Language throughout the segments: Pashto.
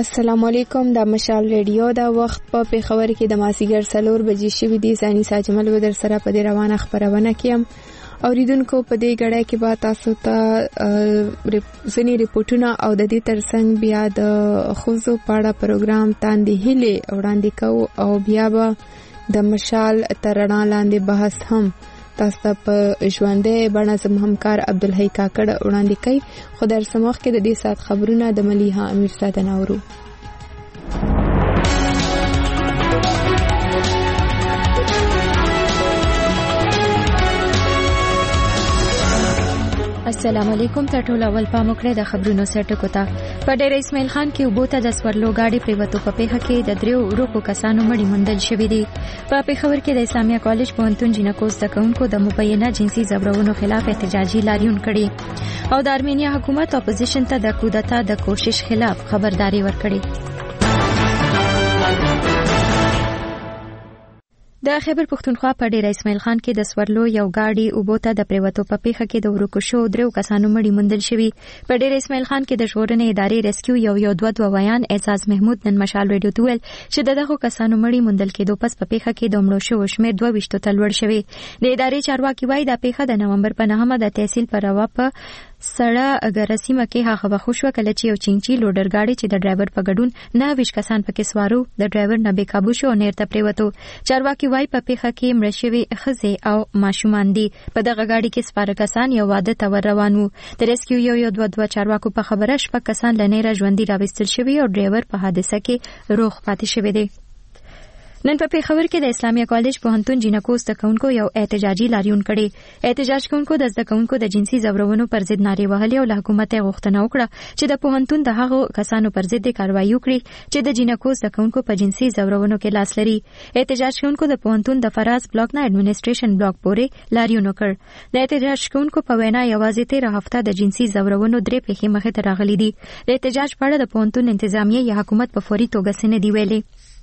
السلام علیکم. د مشال ریډیو دا وخت په پیښور کې د مازیګر 4 بجې شوې دي. ثاني ساجمل و در سره په دې روانه خبرونه کیم. اوریدونکو په دې غړې کې به تاسو ته ځینې ریپورتونه او د دې ترڅنګ بیا د خوځو پاړه پروګرام تاندې هلي وړاندې کوو او بیا به د مشال ترڼا لاندې بحث هم تاسو ته په ژوندې بڼه زموږ همکار عبدالحی کاکړ وړاندې کوي. خو در سموخ کې د دې سات خبرونه د ملیحه امیرزاده نورو. السلام علیکم. ټول اول پام وکړئ د خبرونو سرټکو ته. په ډېر اسماعیل خان کې وبوته د سورلو گاډي پریوتو په پیښه کې د 3 روکو کسانو مړي موندل شوې دي. په پیښور کې د اسلامیا کالج پوهنتون جنکو زده کوونکو د مبینه جنسي ضرورونو خلاف احتجاجي لاریون کړي او د ارمینیا حکومت اپوزیشن ته د کودتا د کوشش خلاف خبرداري ورکړي. د خیبر پښتونخوا په ډیر اسماعیل خان کې د سورلو یو گاډي وبوته د پریوتو په پیښه کې د ورکو شو 3 کسانو مړي موندل شوي. په ډیر اسماعیل خان کې د ژغورنې ادارې ریسکیو یو 2 ویان اعزاز محمود نن مشال ریډیو ته ویل چې دغه کسانو مړي موندل کېدو پس په پیښه کې د مړو شو شمېر 22 ته لوړ شوی. د ادارې چارواکي وایي د پیښه د نومبر په 9 د تحصیل پر روا په سړه اګرسیمه کې هغه وخت شو کله چې یو چینچی لوډر گاډي چې د ډرایور په ګډون 9 کسان پکې سوارو د ډرایور نه بې قابو شو نیر ته پریوتو. چارواکي وایي په پیښه کې مړ شوي ښځې او ماشومان دي. په دغه گاډي کې سپاره کسان یو واده ته ور روان وو. د ریسکیو یو 2 چارواکو په خبره شپږ کسان لنیره ژوندۍ راوستل شوي او ډرایور په حادثه کې روغ پاتې شوی دی. نن په پیښور کې د اسلامیا کالج پوهنتون جنکو زده کوونکو یو احتجاجي لاریون کړي. احتجاج کوونکو د زده کوونکو د جنسي ضرورونو پر ضد نارې وهلې او له حکومت غوښتنه وکړه چې د پوهنتون د هغو کسانو پر ضد کاروایی وکړي چې د جنکو زده کوونکو په جنسي ضرورونو کې لاس لري. احتجاج کوونکو د پوهنتون د فراز بلاک نه ایڈمنسټریشن بلاک پورې لاریون وکړ. د احتجاج کوونکو په وینا یوازې 13 هفته د جنسي ضرورونو 3 پیښې مخې ته راغلي دي. د احتجاج په اړه د پوهنتون انتظامیه یا حکومت په فوري توګه څه نه دی ویلي.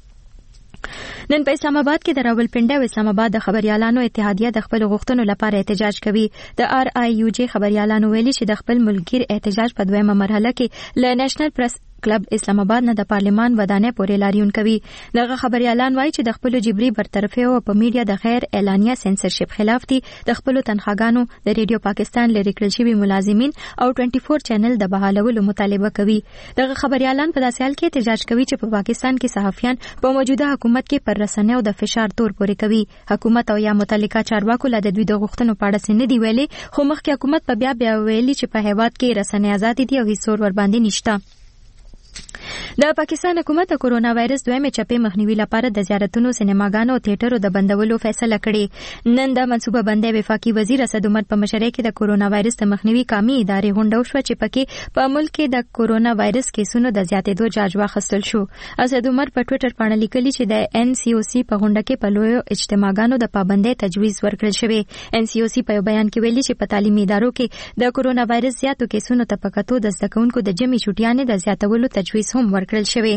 نن په اسلام آباد کې د راولپنډي او اسلام آباد د خبريالانو اتحادیه د خپل غوښتنو لپاره احتجاج کوي. د RIUJ خبريالانو ویلي چې د خپل ملګر احتجاج په 2مه مرحله کې ل نېشنل پریس کلب اسلام آباد نه د پارلیمان ودانې پورې لاریون کوي. دغه خبريالان وایي چې د خپل جبري برطرفي او په میډیا د غیر اعلانیه سنسرشپ خلاف دي. د خپل تنخواګانو د ریډیو پاکستان لري کړل شوی ملازمین او 24 چینل د بحالولو مطالبه کوي. دغه خبريالان په داسې حال کې احتجاج کوي چې په پاکستان کې صحافیان په موجوده حکومت کې پر رسنیو د فشار تور پورې کوي. حکومت او یا متعلقه چارواکو له دوی د غوښتنو په اړه څه نه دی ویلي، خو مخکې حکومت په بیا ویلي چې په هیواد کې رسنۍ آزاد دي او هیڅ ور باندې نشته. د پاکستان حکومت د کورونا وایرس 2مې چپې مخنیوي لپاره د زیارتونو، سینماګانو او تیاترو د بندولو فیصله کړې. نن د منصوبه بندۍ وفاقي وزیر اسد عمر په مشرۍ کې د کورونا وایرس د مخنیوي قامي ادارې غونډه وشوه چې پکې په ملک کې د کورونا وایرس کیسونو د زیاتېدو جاج واخیستل شو. اسد عمر په ټوئیټر باندې لیکلي چې د NCOC په غونډه کې په لویو اجتماعګانو د پابندۍ تجویز ورکړل شوی. NCOC په یو بیان کې ویلي چې په تعلیمي ادارو کې د کورونا وایرس زیاتو کیسونو ته پکاتو د زده کوونکو د جمعي چټیانې د زیاتولو تجویز هم ورکړل شوی.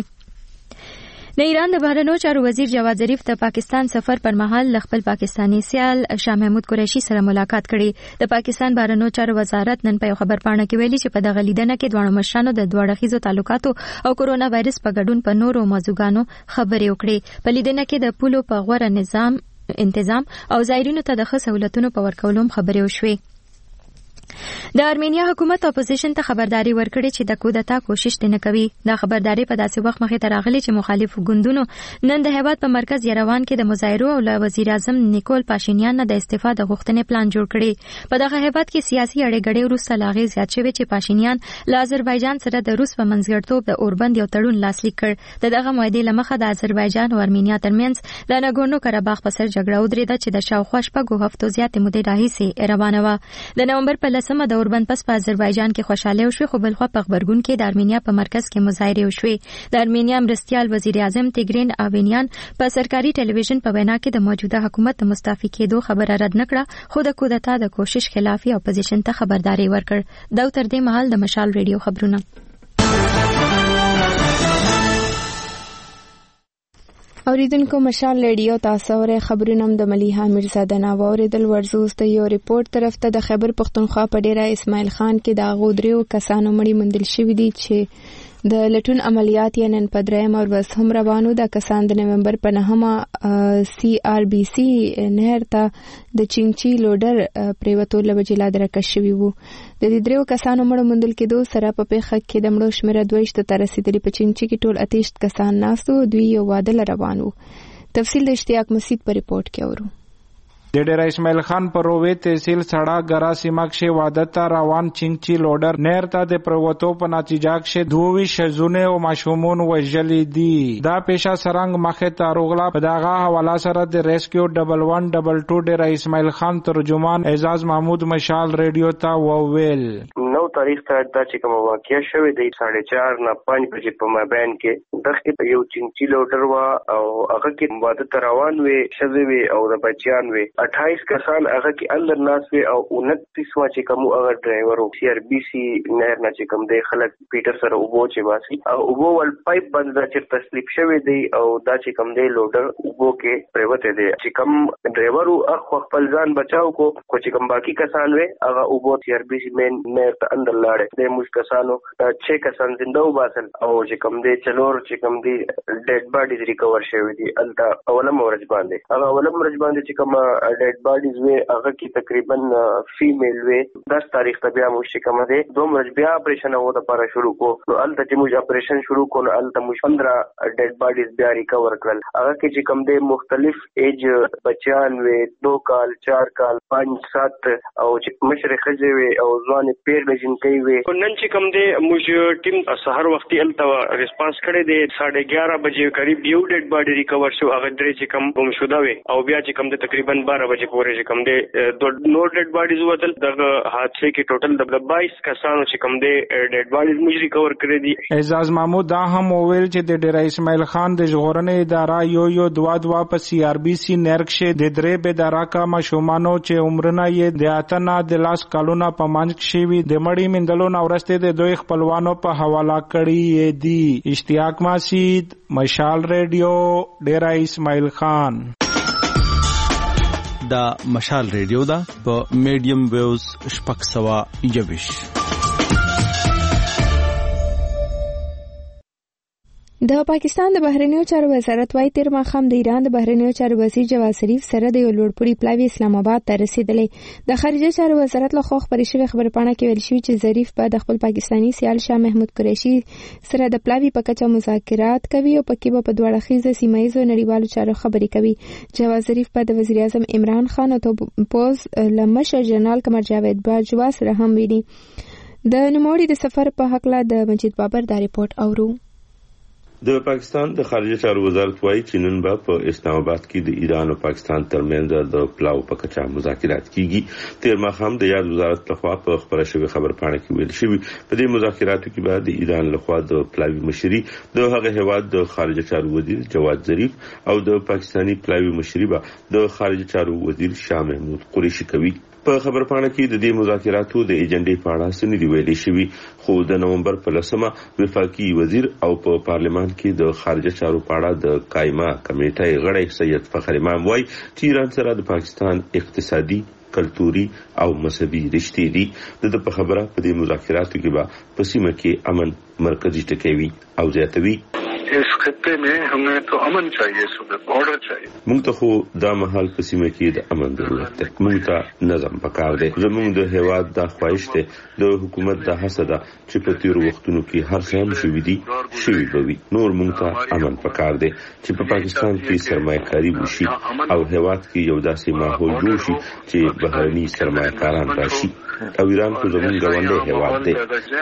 د ایران د بهرنیو چارو وزیر جواد ظریف د پاکستان سفر پر مهال خپل پاکستانی سیال شاه محمود قریشي سره ملاقات کړي. د پاکستان بهرنیو چارو وزارت نن په خبرپاڼه کې ویلي چې په دغه لیدنه کې دوه مشرانو د دوه اړخیزو تعلقاتو او کورونا وایرس په ګډون په نورو موضوعګانو خبرې وکړي. په لیدنه کې د پولو په غوړه نظام او زایرینو ته د ښه سہولتونو په ورکولو خبرې وشوي. د ارمینیا حکومت اپوزیشن ته خبرداري ورکړي چې د کودتا کوشش نه کوي. دا خبرداري په داسې وخت مخې ته راغلي چې مخالف ګوندونو نن د هیواد په مرکز یروان کې د مظاهرو او وزیر اعظم نیکول پاشینیان نه د استعفا د غوښتنې پلان جوړ کړي. په دغه هیواد کې سیاسي اړیګړې وروسته لاغې زیات شوې چې پاشینیان له آذربایجان سره د روس په منځګړیتوب د اوربند یو تړون لاسلیک کړ. دغه موعدې لمخه د آذربایجان او ارمینیا ترمنځ د ناګورنو قرهباغ په سر جګړه ودرېده چې د شاوخوا 6 هفتو زیاتې مودې راهیسې روانه وه. د نومبر په 10مه د اوربند پس په آذربایجان کې خوشاله وشو، خو بلخوا په خبرګون کې د ارمینیا په مرکز کې مظاهره وشوي. د ارمینیا مرستیال وزیر اعظم تیګرین آوینیان په سرکاري ټلویزیون په وینا کې د موجوده حکومت د مستعفي کېدو خبره رد نکړه، خو د کودتا د کوشش خلاف اپوزیشن ته خبرداري ورکړ. دا تر دې مهال د مشال ریډیو خبرونه. اوریدونکو مشال ریډیو تاسو ورې خبرونه د ملیحه امیرزاده ناوریدل ورزوس ته یو ریپورت طرف ته د خیبر پښتونخوا په ډیره اسماعیل خان کې د غودریو کسانو مړي موندل شوی دي چې د لټون عملیات یې نن په 3 ورځ هم روانو. د کسان د نومبر په 9 CRBC نهر ته د چینچی لوډر پریوتو لوجې لا درکه شوی وو. د دې 3 کسانو مړ موندل کېدو سره په پیښه کې د مړو شمېر 22 ته رسیدلی. په چینچی کې ټول 28 کسان ناستو. دوی یو واده روان وو. تفصیل د اشتیاق مسید په ریپورت کې اورو. د ډیر اسماعیل خان په روې تحصیل سړا ګرا سیمه کې واده ته روان چینچی لوډر نهر ته د پروتو په نتیجه کې 22 شزونه او ماشومان وژلي دي. دا پیښه سرنګ مخه ته روغلا. په دغه حواله سره د ریسکیو 1122 ډیر اسماعیل خان ترجمان اعزاز محمود مشال ریډیو ته وویل. 9 تاریخ ته دا چې کوم واقعیا شوه د 4:30 نه 5 بجې په مابین کې دغه یو چینچی لوډر وا او هغه کې واده ته روان وي شزوي او د بچیان وي. 28 کسان هغه کې اندر ناس وي او 29 وا چې کوم هغه ډرایور او CRBC نهر نه چې کوم دی خلک پیټر سره وبو چې واسي او وبو ول پایپ بند دا چې تسلیب شوی دی او دا چې کوم دی لوډر وبو کې پریوته دی چې کوم ډرایور او خپل ځان بچاو کو چې کوم باقی کسان وي هغه وبو CRBC مین نهر ته اندر لاړ د موږ کسانو 6 کسان زنده وباسل او چې کوم دی چلور چې کوم دی ډیډ باډیز ریکور شوی دی الته اولم ورځ باندې هغه اولم ورځ باندې چې کوم ډیډ باډیز وی هغه کې تقریبا فیمیل وی 10 تاریخ ته بیا موږ چې کوم دی 2 ورځ بیا اپریشن وو د لپاره شروع کو نو الته چې موږ اپریشن شروع کو نو الته موږ 15 ډیډ باډیز بیا ریکور کړل هغه کې چې کوم دی مختلف ایج بچیان وی 2 کال 4 کال 5 7 او چې مشرق خځې وی او ځوان پیر بجن کوي وی نن چې کوم دی موږ ټیم سحر وختي الته ریسپانس کړی دی 11:30 بجې قریب یو ډیډ باډي ریکور شو هغه درې چې کوم گم شوده وی او بیا چې کوم دی تقریبا 12 بجې پورې چې کوم دی نو ډیډ باډیز وتل دغه حادثه کې ټوټل د 22 کسانو چې کوم دی ډیډ باډیز موږ ریکور کړی دي. اعزاز محمود دا هم وویل چې د ډیر اسماعیل خان د ژغورنې اداره یو دوا په CRBC نهر کې د 3 بېداره کا ماشومانو چې عمرونه یې د اتنا د لاس کالونه په منځ کې وي د مړی مندلو نو ورسته د دوی خپلوانو په حواله کړی دي. اشتیاق مسید مشال ریډیو ډیر اسماعیل خان. دا مشال ریډیو دا په میډیم ویوز 621. د پاکستان د بهرنیو چارو وزارت وايي تیر ماښام د ایران د بهرنیو چارو وزیر جواد ظریف سره د یو لوړپوړي پلاوی اسلام آباد ته رسیدلې. د خارجه چارو وزارت له خوا خبرې شوې خبرپاڼه کې ویل شوی چې ظریف به د خپل پاکستانی سیال شاه محمود قریشي سره د پلاوی په کچه مذاکرات کوي او پکې به په دوه اړخیزه سیمایي نړیوالو چارو خبرې کوي. جواد ظریف به د وزیر اعظم عمران خان او توپوز لمشر جنرال قمر جاوید باجوا سره هم ویني. د نوموړي د سفر په حق له د مجید بابر دا ریپورت اورو. د پاکستان د خارجه چارو وزارت وايي چې نن به په اسلام آباد کې د ایران او پاکستان ترمنځ د پلاو په کچه مذاکرات کیږي. تیر ماښام د یاد وزارت لخوا په خبره شوی خبرپاڼه کې ویل شوی په دې مذاکراتو کې به د ایران لخوا د پلاوی مشري د هغه هواد د خارجه چارو وزیر جواد ظریف او د پاکستانی پلاوی مشري به د خارجه چارو وزیر شاه محمود قریشي کوي. په خبرپاڼه کې د دې مذاکراتو د ایجنډې په اړه څه نه دی ویل شوی خو د نومبر په 10 وفاقي وزیر او په پارلمان کې د خارجه چارو په اړه د قائمه کمیټې غړی سید فخر امام وایي چې ایران سره د پاکستان اقتصادي کلتوري او مذهبي رشتې دي. د په خبره په دې مذاکراتو کې به په سیمه کې امن مرکزی ټکی وي او زیاتوي. इस खत्ते में हमें तो अमन चाहिए, सुबह बॉर्डर चाहिए. موږ ته خو دا محل په سیمه کې د امن ضرورت ده. موږ ته نظم پکار دی. زموږ د هیواد د خواهش ده د حکومت د هڅه ده چې په تیر وختونو کې هر څه هم شوي دي شوي بوي. نور موږ ته امن پکار دی چې په پاکستان کې سرمایه‌کاري وشي او هیواد کې یو داسې ماحول جوړ شي چې بهرني سرمایه‌کاران راشي. او ایران خو زموږ ګاونډی هیواد دی.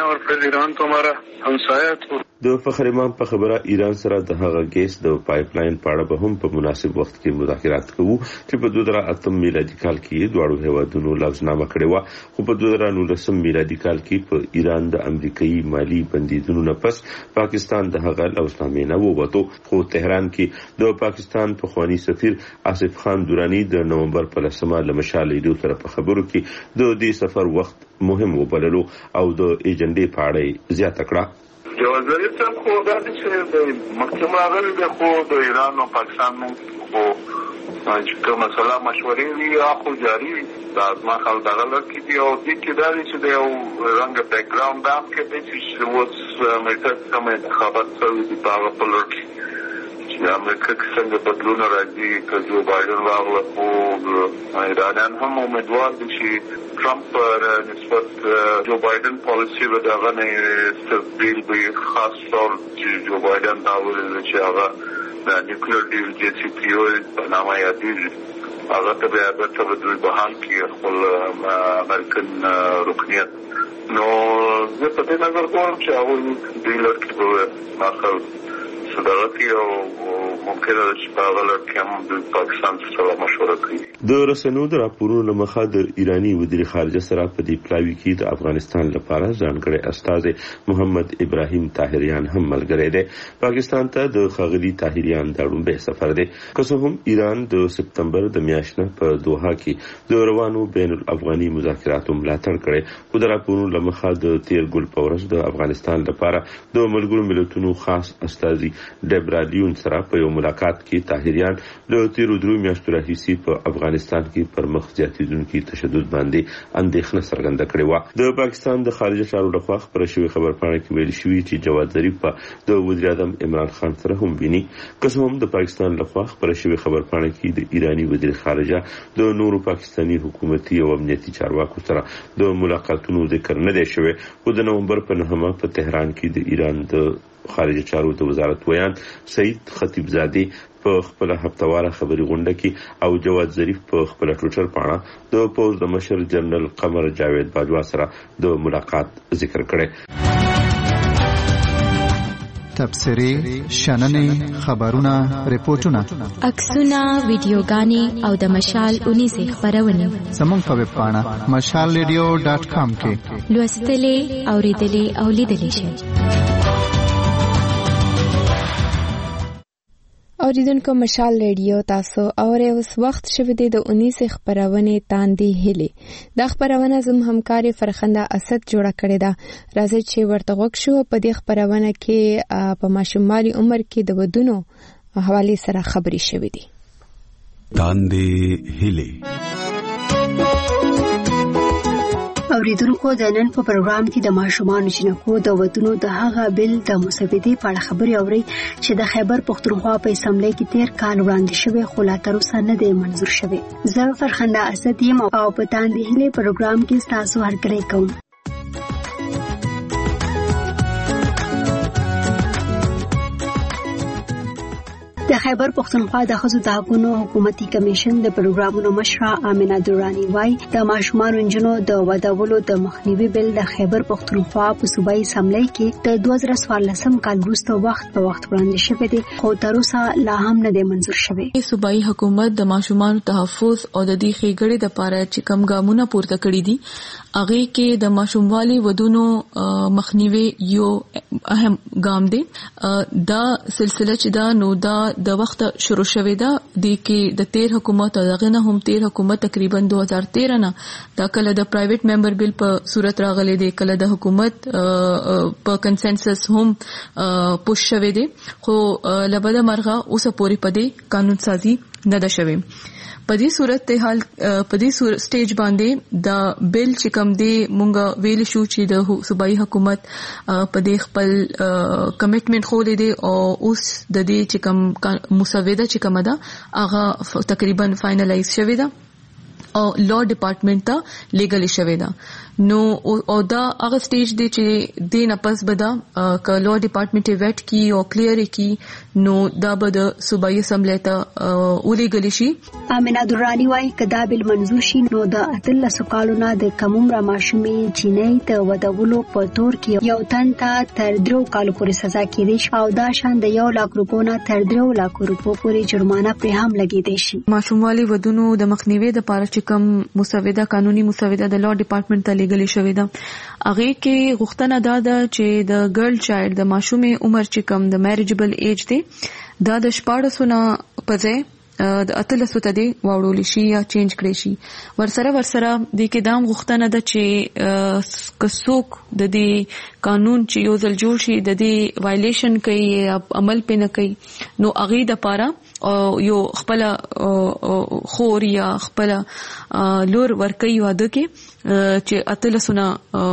د فخر امام په خبره ایران سره د هغه ګیس د پایپ لاین په اړه به هم په مناسب وخت کې مذاکرات کوو چې په 2008 میلادي کال کې دواړو هیوادونو لوزنامه کړې و. خو په 2019 میلادي کال کې په ایران د امریکایي مالی بندیزونو نه پس پاکستان د هغه لوزنامې نه ووتو. خو تهران کې د پاکستان پخوانی سفیر آصف خان دورانی د نومبر په 10 لمشال لیدو سره په خبرو کې د دې سفر وخت مهم وبللو او د ایجنډې په اړه زیاته کړه. جواز ظریف صاحب خو دا چې د محکمه راغلی د خو د ایران او پاکستان خو چې کومه مسله مشورې وي اخو جاری وي دا ما خل دغه لکه دی او د کې دا چې د یو رنګ بیک ګراوند دا کې د چې وڅ مېټه کومه خبر څه دی په لور چې امریکا څنګه بدلون راځي چې جو بایدن راغله او ایرانیان هم امیدوار دي چې ټرمپ نسبت جو بایدن پالیسی به دغه نه تبدیل به خاص طور چې جو بایدن دا ویل چې هغه د نیوکلیر ډیل چې سی پی او په نامه یادېږي هغه ته بیا به دوی بحال کړي خپل امریکن رکنیت نو زه په دې نظر کوم چې هغه ډیلر کې به ماخذ صداقتي او ممکن ده چې په هغه لړ کې هم د پاکستان سره مشوره کوي. د رسنیو د راپورونو مخه د ایرانی وزیر خارجه سره په دې پلاوي کې د افغانستان لپاره ځانګړی استاذ محمد ابراهیم طاهریان هم ملګری دی. پاکستان ته د خاغلی طاهریان د لومړي سفر دی. که هم ایران د سپتمبر د میاشتې په دوحه کې د روانو بین الافغاني مذاکراتو ملاتړ کړي خو د راپورونو لمخه د تیر ګل پورس د افغانستان لپاره د ملګرو ملتونو خاص استاذ ډبرالیون سره په یو ملاقات کې طاهریان له تیرو درو میاشتو راهیسې په افغانستان کې پر مخ زیاتېدونکي تشدد باندې اندېښنه څرګنده کړې وه. د پاکستان د خارجه چارو لخوا خپره شوې خبرپاڼه کې ویل شوي چې جواد ظریف په د وزیر اعظم عمران خان سره هم ویني. که هم د پاکستان لخوا خپره شوې خبرپاڼه کې د ایرانی وزیر خارجه د نورو پاکستاني حکومتي او امنیتي چارواکو سره د ملاقاتونو ذکر نه دی شوی خو د نومبر په 9 په تهران کې د ایران د خارجه چارو د وزارت ویان سعید خطیبزادی په خپل هفتواره خبري غونډه کې او جواد ظریف په خپل ټویټر باندې د پوز د مشر جنرال قمر جاوید باجوا سره د ملاقات ذکر کړي. تبصرې، شننې، خبرونه، ریپورتونه، عکسونه، ویډیوګانې او د مشال 19 خبرونه زموږ په ویب پاڼه mashalradio.com کې لوستلې، اوریدلې او لیدلې شئ. اوریدونکو مشال ریډیو تاسو اورئ. اوس وخت شوی دی د 19 خبرونه تاندې هلي. دا خبرونه زم همکاري فرخنده اسد جوړه کړې ده. راځي چې ورته غوښ شو په دې خبرونه کې په ماشومالي عمر کې د ودونو حواله سره خبري شوې دي. تاندې هلي. اوریدونکو د نن په پروګرام کې د ماشومان جنکو د ودونو د هغه بل د مسودې په اړه خبري اوري چې د خیبر پختونخوا په اسمبلی کې 13 کال وړاندې شوی خو لا تر اوسه نه دی منظور شوی. زه فرخنده اسد یم او په تاندې هلي پروګرام کې تاسو هرکلی کوم. د خیبر پختونخوا د ښځو د حقوقو حکومتي کمیشن د پروګرامونو مشره امینه درانی وايي د ماشومان انجنونو د ودولو د مخنیوي بل د خیبر پختونخوا په صوبایي اسمبلی کې د 2014 کال وروسته وخت په وخت وړاندې شوی دی خو تر اوسه لا هم نه دی منظور شوی. صوبایي حکومت د ماشومان تحفظ او د دې ښېګړې لپاره چې کوم ګامونه پورته کړی دي هغه کې د ماشوموالي ودونو مخنیوي یو اهم ګام دی. دا سلسله چې دا نو دا د وخت شروع شوې ده د کې د 13 حکومت او دغه نه هم 13 حکومت تقریبا 2013 نه دا کله د پرایویټ ممبر بل په صورت راغلي دی کله د حکومت په کنسنسس هم پوش شوې دي خو لبد مرغه اوسه پوری پدې قانون سازي نه ده شوې. په دې صورت حال په دې سټیج باندې دا بل چې کوم دی مونږ ویل شو چې د صوبایي حکومت په دې خپل کمټمنټ خولې دی او اوس د دې چې کوم مسوده چې کوم ده هغه تقریبا فائنلایز شوی ده او لا ډپارټمنټ ته لیګل شوی ده. نو او دا هغه سټیج دی چې د نپس بدا ک لا ډپارټمنټ ویټ کی او کلیر کی نو دا به د صوبایي اسمبلی ته ولېګل شي. امینه درانی وايي کدا بل منظور شي نو د 13 کالونو د کمومره ماشومې چینې ته ودولو په تور کې یو تن ته تر 3 کالو پورې سزا کېدی شي او دا شان د 1 لک روپو نه تر 3 لک روپو پورې جرمانه پر هم لګیدي شي. ماشوموالي ودونو د مخنیوي د لپاره چې کوم مسوده قانوني مسوده د لا ډپارټمنټ ته لیګل شوی ده هغه کې غوښتنه ده چې د ګرل چایلډ د ماشومې عمر چې کوم د میریجبل ایج دی دا د 14 نه پځه د اتلسو ته دی واوړول شي یا چینج کړي شي. ورسره د کې دام غوښتنه ده چې کڅوک د دې قانون چې یو ځل جوړ شي د دې وایلیشن کوي یا عمل پې نه کوي نو هغه د پاره یو خپل خور یا خپل لور ورکي واده کې چې اتلسونه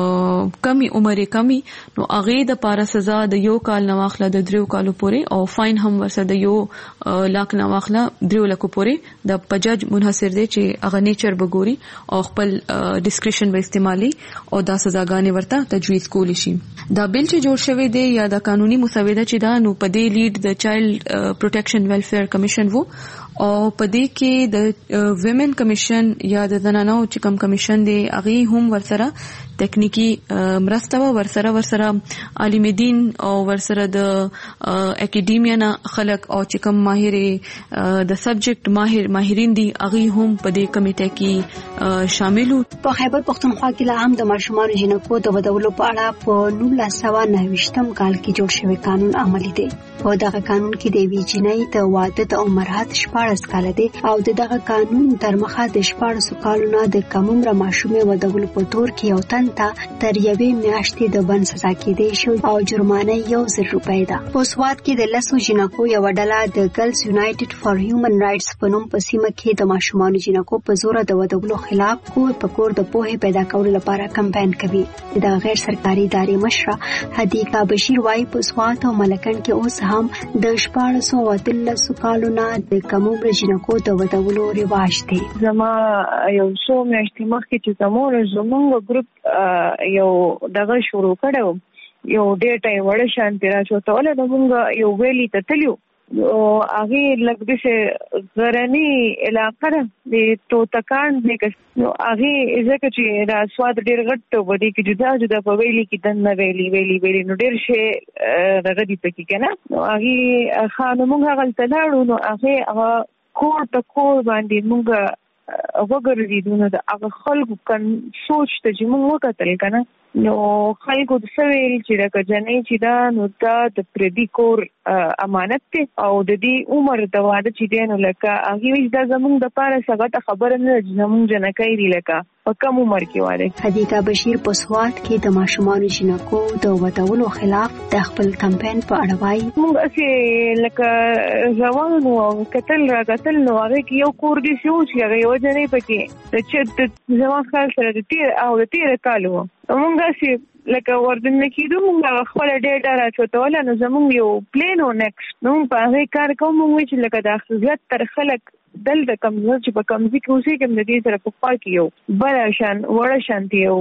کمی عمر کمی نو هغه د پاره سزا د یو کال نه واخله د 3 کالو پورې او فاین هم ورسره د یو لاک نه واخله 3 لکو پورې د پجج منحصر دی چې هغه نیچر بګوري او خپل ډیسکریشن به استعمالي او دا سزاګانې ورته تجویز کولی شي. دا بیل چې جوړ شوی دی یا د قانوني مسوده چې دا نو په دې لیډ د چایلډ پروټیکشن ویلفیر کمیشن وو او په دې کې د ویمن کمیشن یا د زنانو چې کوم کمیشن دی هغه هم ورسره تکنیکی مرسته ورسره عالم دین او ورسره د اکیډیمیا نه خلک او چې کوم ماهر د سبجیکټ ماهرین دي هغه هم په دې کمیټه کې شامل وو. په خیبر پختونخوا کې لا هم د ماشومان جنکو د ودولو په اړه په 1999 کال کې جوړ شوی قانون عملي دی. په دغه قانون کې د ویجنۍ د واده د عمر حد 14 کال دی او دغه قانون تر مخه د 14 کالونو د کم عمر ماشومې ودولو په تور کې یو تن ته تر یوې میاشتې د بند سزا کېدی شو او جرمانه 1000 روپۍ ده. په سواد کې د لسو جنکو یو ډله د ګرلز یونایټډ فار هیومن رائټس په نوم په سیمه کې د ماشومان جنکو په زور د ودولو خلاف کور د پوهې پیدا کولو لپاره کمپاین کوي. د غیر سرکاري ادارې مشره حدیقه بشیر وايي په سواد او ملکن کې اوس هم د 1413 کالونو د کم عمر جنکو د ودولو رواج دی. زما یو څو میاشتې مخکې چې زموږ ګروپ یو دغه شروع کړو یو ډیټا وړ شانتي راچوتول د موږ یو ویلي ته تلو او هغه لږ د غرنی علاقې د توتکان دغه نو هغه ځکه چې را سواد ډیر غټ ودی کې جدا په ویلي کې دنه ویلي نو ډیر شي دغه دي پکې کنه نو هغه خانه موږ غلطه لاړو نو هغه کور ته کور باندې موږ وګرځیدو نو د هغه خلکو سوچ ته چې موږ وکتل کنه نو خلکو د سویل چې د کجنې چې دا نو دا د پردي کور امانت دی او د دې عمر د واده چې دی نو لکه هغه ویل دا زموږ د پاره څنګه خبره نه زموږ جنکې دی لکه په کوم عمر کې واده. حدیقه بشیر په سواد کې د ماشومان جنکو د ودولو خلاف د خپل کمپاین په اړه وایي. موږ چې لکه روانو او قتل نو هغه کې یو کور دی چې هغه یو ځنې پکې د چې زما خیال سره د تیر کالو موږ چې لکه وردن کېدو موږ خپل ډیټا راچوتول نو زموږ یو پلان او نیکسټ نو په هغه کار کوم موږ چې لکه د اخلاقیات تر خلک دل د کمزور چې په کمزوري کې اوسې کوم د دې سره په پا کې یو بلشان وړ شانتي یو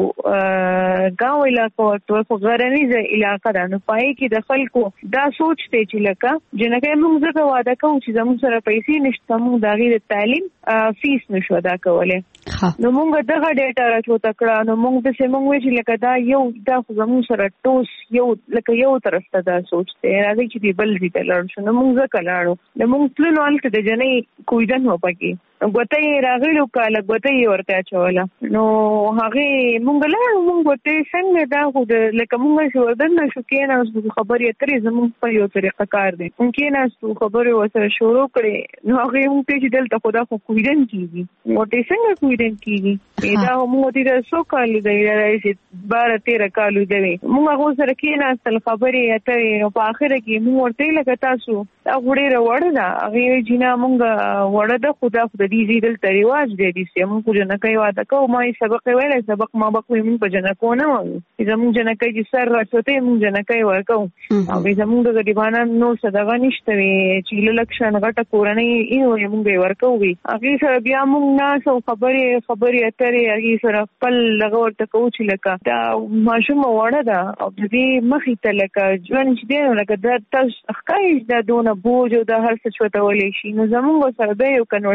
گاو علاقو په غرنیزه علاقه ده نو پای کې د خلکو دا سوچ ته چې لکه جنکه موږ زګه واده کوو چې زموږ سره پیسې نشته موږ د غیر تعلیم فیس نشو ادا کولای نو موږ دغه ډیټا راچو تکړه نو موږ د سیمون وی چې لکه دا یو د زموږ سره ټوس یو طرفته دا سوچ ته راځي چې بل دې تلل شو نو موږ زکه لاړو نو موږ تلو الته د جنې کوی نو پکې غوته راغلو کاله غوته ورته چوله نو هغه مونږ له مونږ ته څنګه دا خو د لکه مونږ شو ودن شو کېنه خبرې اترې زموږ په یو طریقه کار دی ممکن است خبرې وسره شروع کړي نو هغه مونږ ته چې دلته خدا خو کویدن کیږي ورته څنګه کویدن کیږي دا مونږ ته څو کال دی راځي 12-13 کال دی مونږ هغه سره کېنه اصل خبرې اترې نو په اخر کې مونږ ورته لکه تاسو دا وړه وړه هغه جنا مونږ وړه د خدا دې زیدل تریواج دې چې موږ جنکې واده کوو ما یې سبق ویل سبق ما بکوي موږ په جنکو نه وایو زموږ جنکې چې سر راټوته موږ جنکې ورکو او زموږ د غریبانو نو صدقه نشته وي چې لکشن غټه کورنۍ یې موږ ورکو وي هغه سره بیا موږ نه سو خبرې اترې هغه سره خپل لغه ورته کوو چې لکه دا ماشوم وړه ده او دې مخې ته لکه ژوند چې دی لکه دا تاسو ښکاري دا دونه بوج او دا هر څه چوتولې شي نو زموږ سره به یو کنورسیشن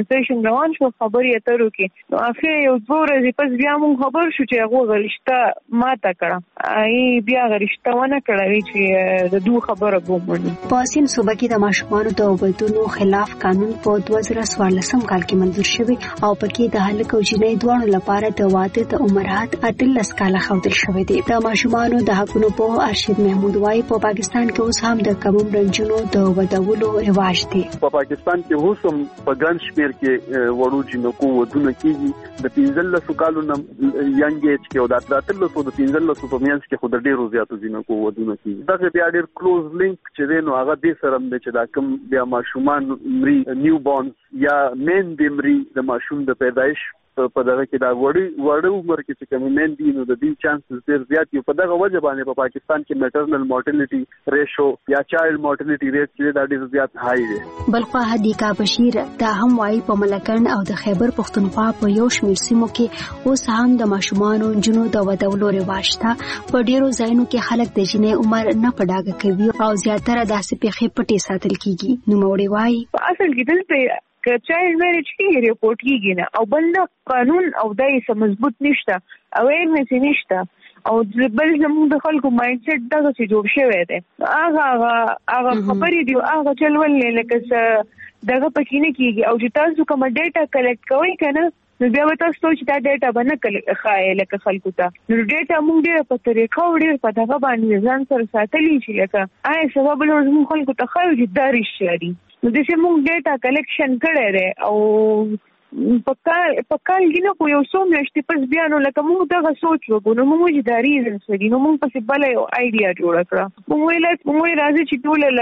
مونږ روان شو خبرې اترو کې. نو اخر یو 2 ورځې پس بیا مونږ خبر شو چې هغه غرشته ماته کړه. ای بیا غرشته ونه کړه چې د دوه خبره ومني. په سین صوبه کې د ماشومانو د عبادتونو خلاف قانون په 2014 کال کې منظور شوی او پکې د هلک او جنۍ دواړو لپاره د واده د عمر حد 18 کاله ښودل شوی دی. د ماشومانو د حقوقو په ارشد محمود وايي په پاکستان کې اوس هم د کم عمر جنونو د ودولو رواج دی. په پاکستان کې اوس هم په ګڼ شمېر کې وړو جنکو ودونه کیږي. د 15 کالو نه ینګ ایج کې او د 13 د 15 په میانس کې خود ډېرو زیاتو جنکو ودونه کیږي. دا بیا ډېر کلوز لینک چې نو هغه دې سره د چې دا کوم بیا ماشومان مري نیو بورن یا مین د مري د ماشوم د پیدایش په دغه کې دا وړو عمر کې چې کوم مین دي نو د دې چانسز ډېر زیات دي. په دغه وجه باندې په پاکستان کې میټرنل مورټیلیټي ریشو یا چایلډ مورټیلیټي ریټ چې دا ډېر زیات هاي دی. بلخوا حدیقه بشیر دا هم وايي په ملکن او د خیبر پختونخوا په یو شمېر سیمو کې اوس هم د ماشومانو جنو د ودولو رواج ته په ډیرو ځایونو کې خلک د جنې عمر نه پډاګه کوي او زیاتره داسې پیښې پټې ساتل کیږي. نو موړي وايي په اصل کې دلته که چایلډ میریج کې ریپورت کیږي نه او بل قانون او دای سم مضبوط نشته اویرنس نشته او بل زموږ د خلکو مایند سیټ دغه چې جوړ شوی دی هغه خبرې دی هغه چلول نه لکه دغه پکې نه کیږي او چې تاسو کوم ډیټا کلیکټ کوئ کنه نو بیا به تاسو چې دا ډیټا باندې خای لکه خلکو ته نو ډیټا موږ ډېر په طریقه وړي په دغه باندې ځان سره ساتلی چې لکه آی سبب له موږ خلکو ته خو چې داري شي نو د چې موږ ډیټا کلیکشن کړی دی او په کال کې نه خو یو څو میاشتې پس بیا نو لکه موږ دغه سوچ وکړو نو موږ چې دا ریزنس دي نو موږ پسې بله یو آیډیا جوړه کړه. موږ راځي چې ټوله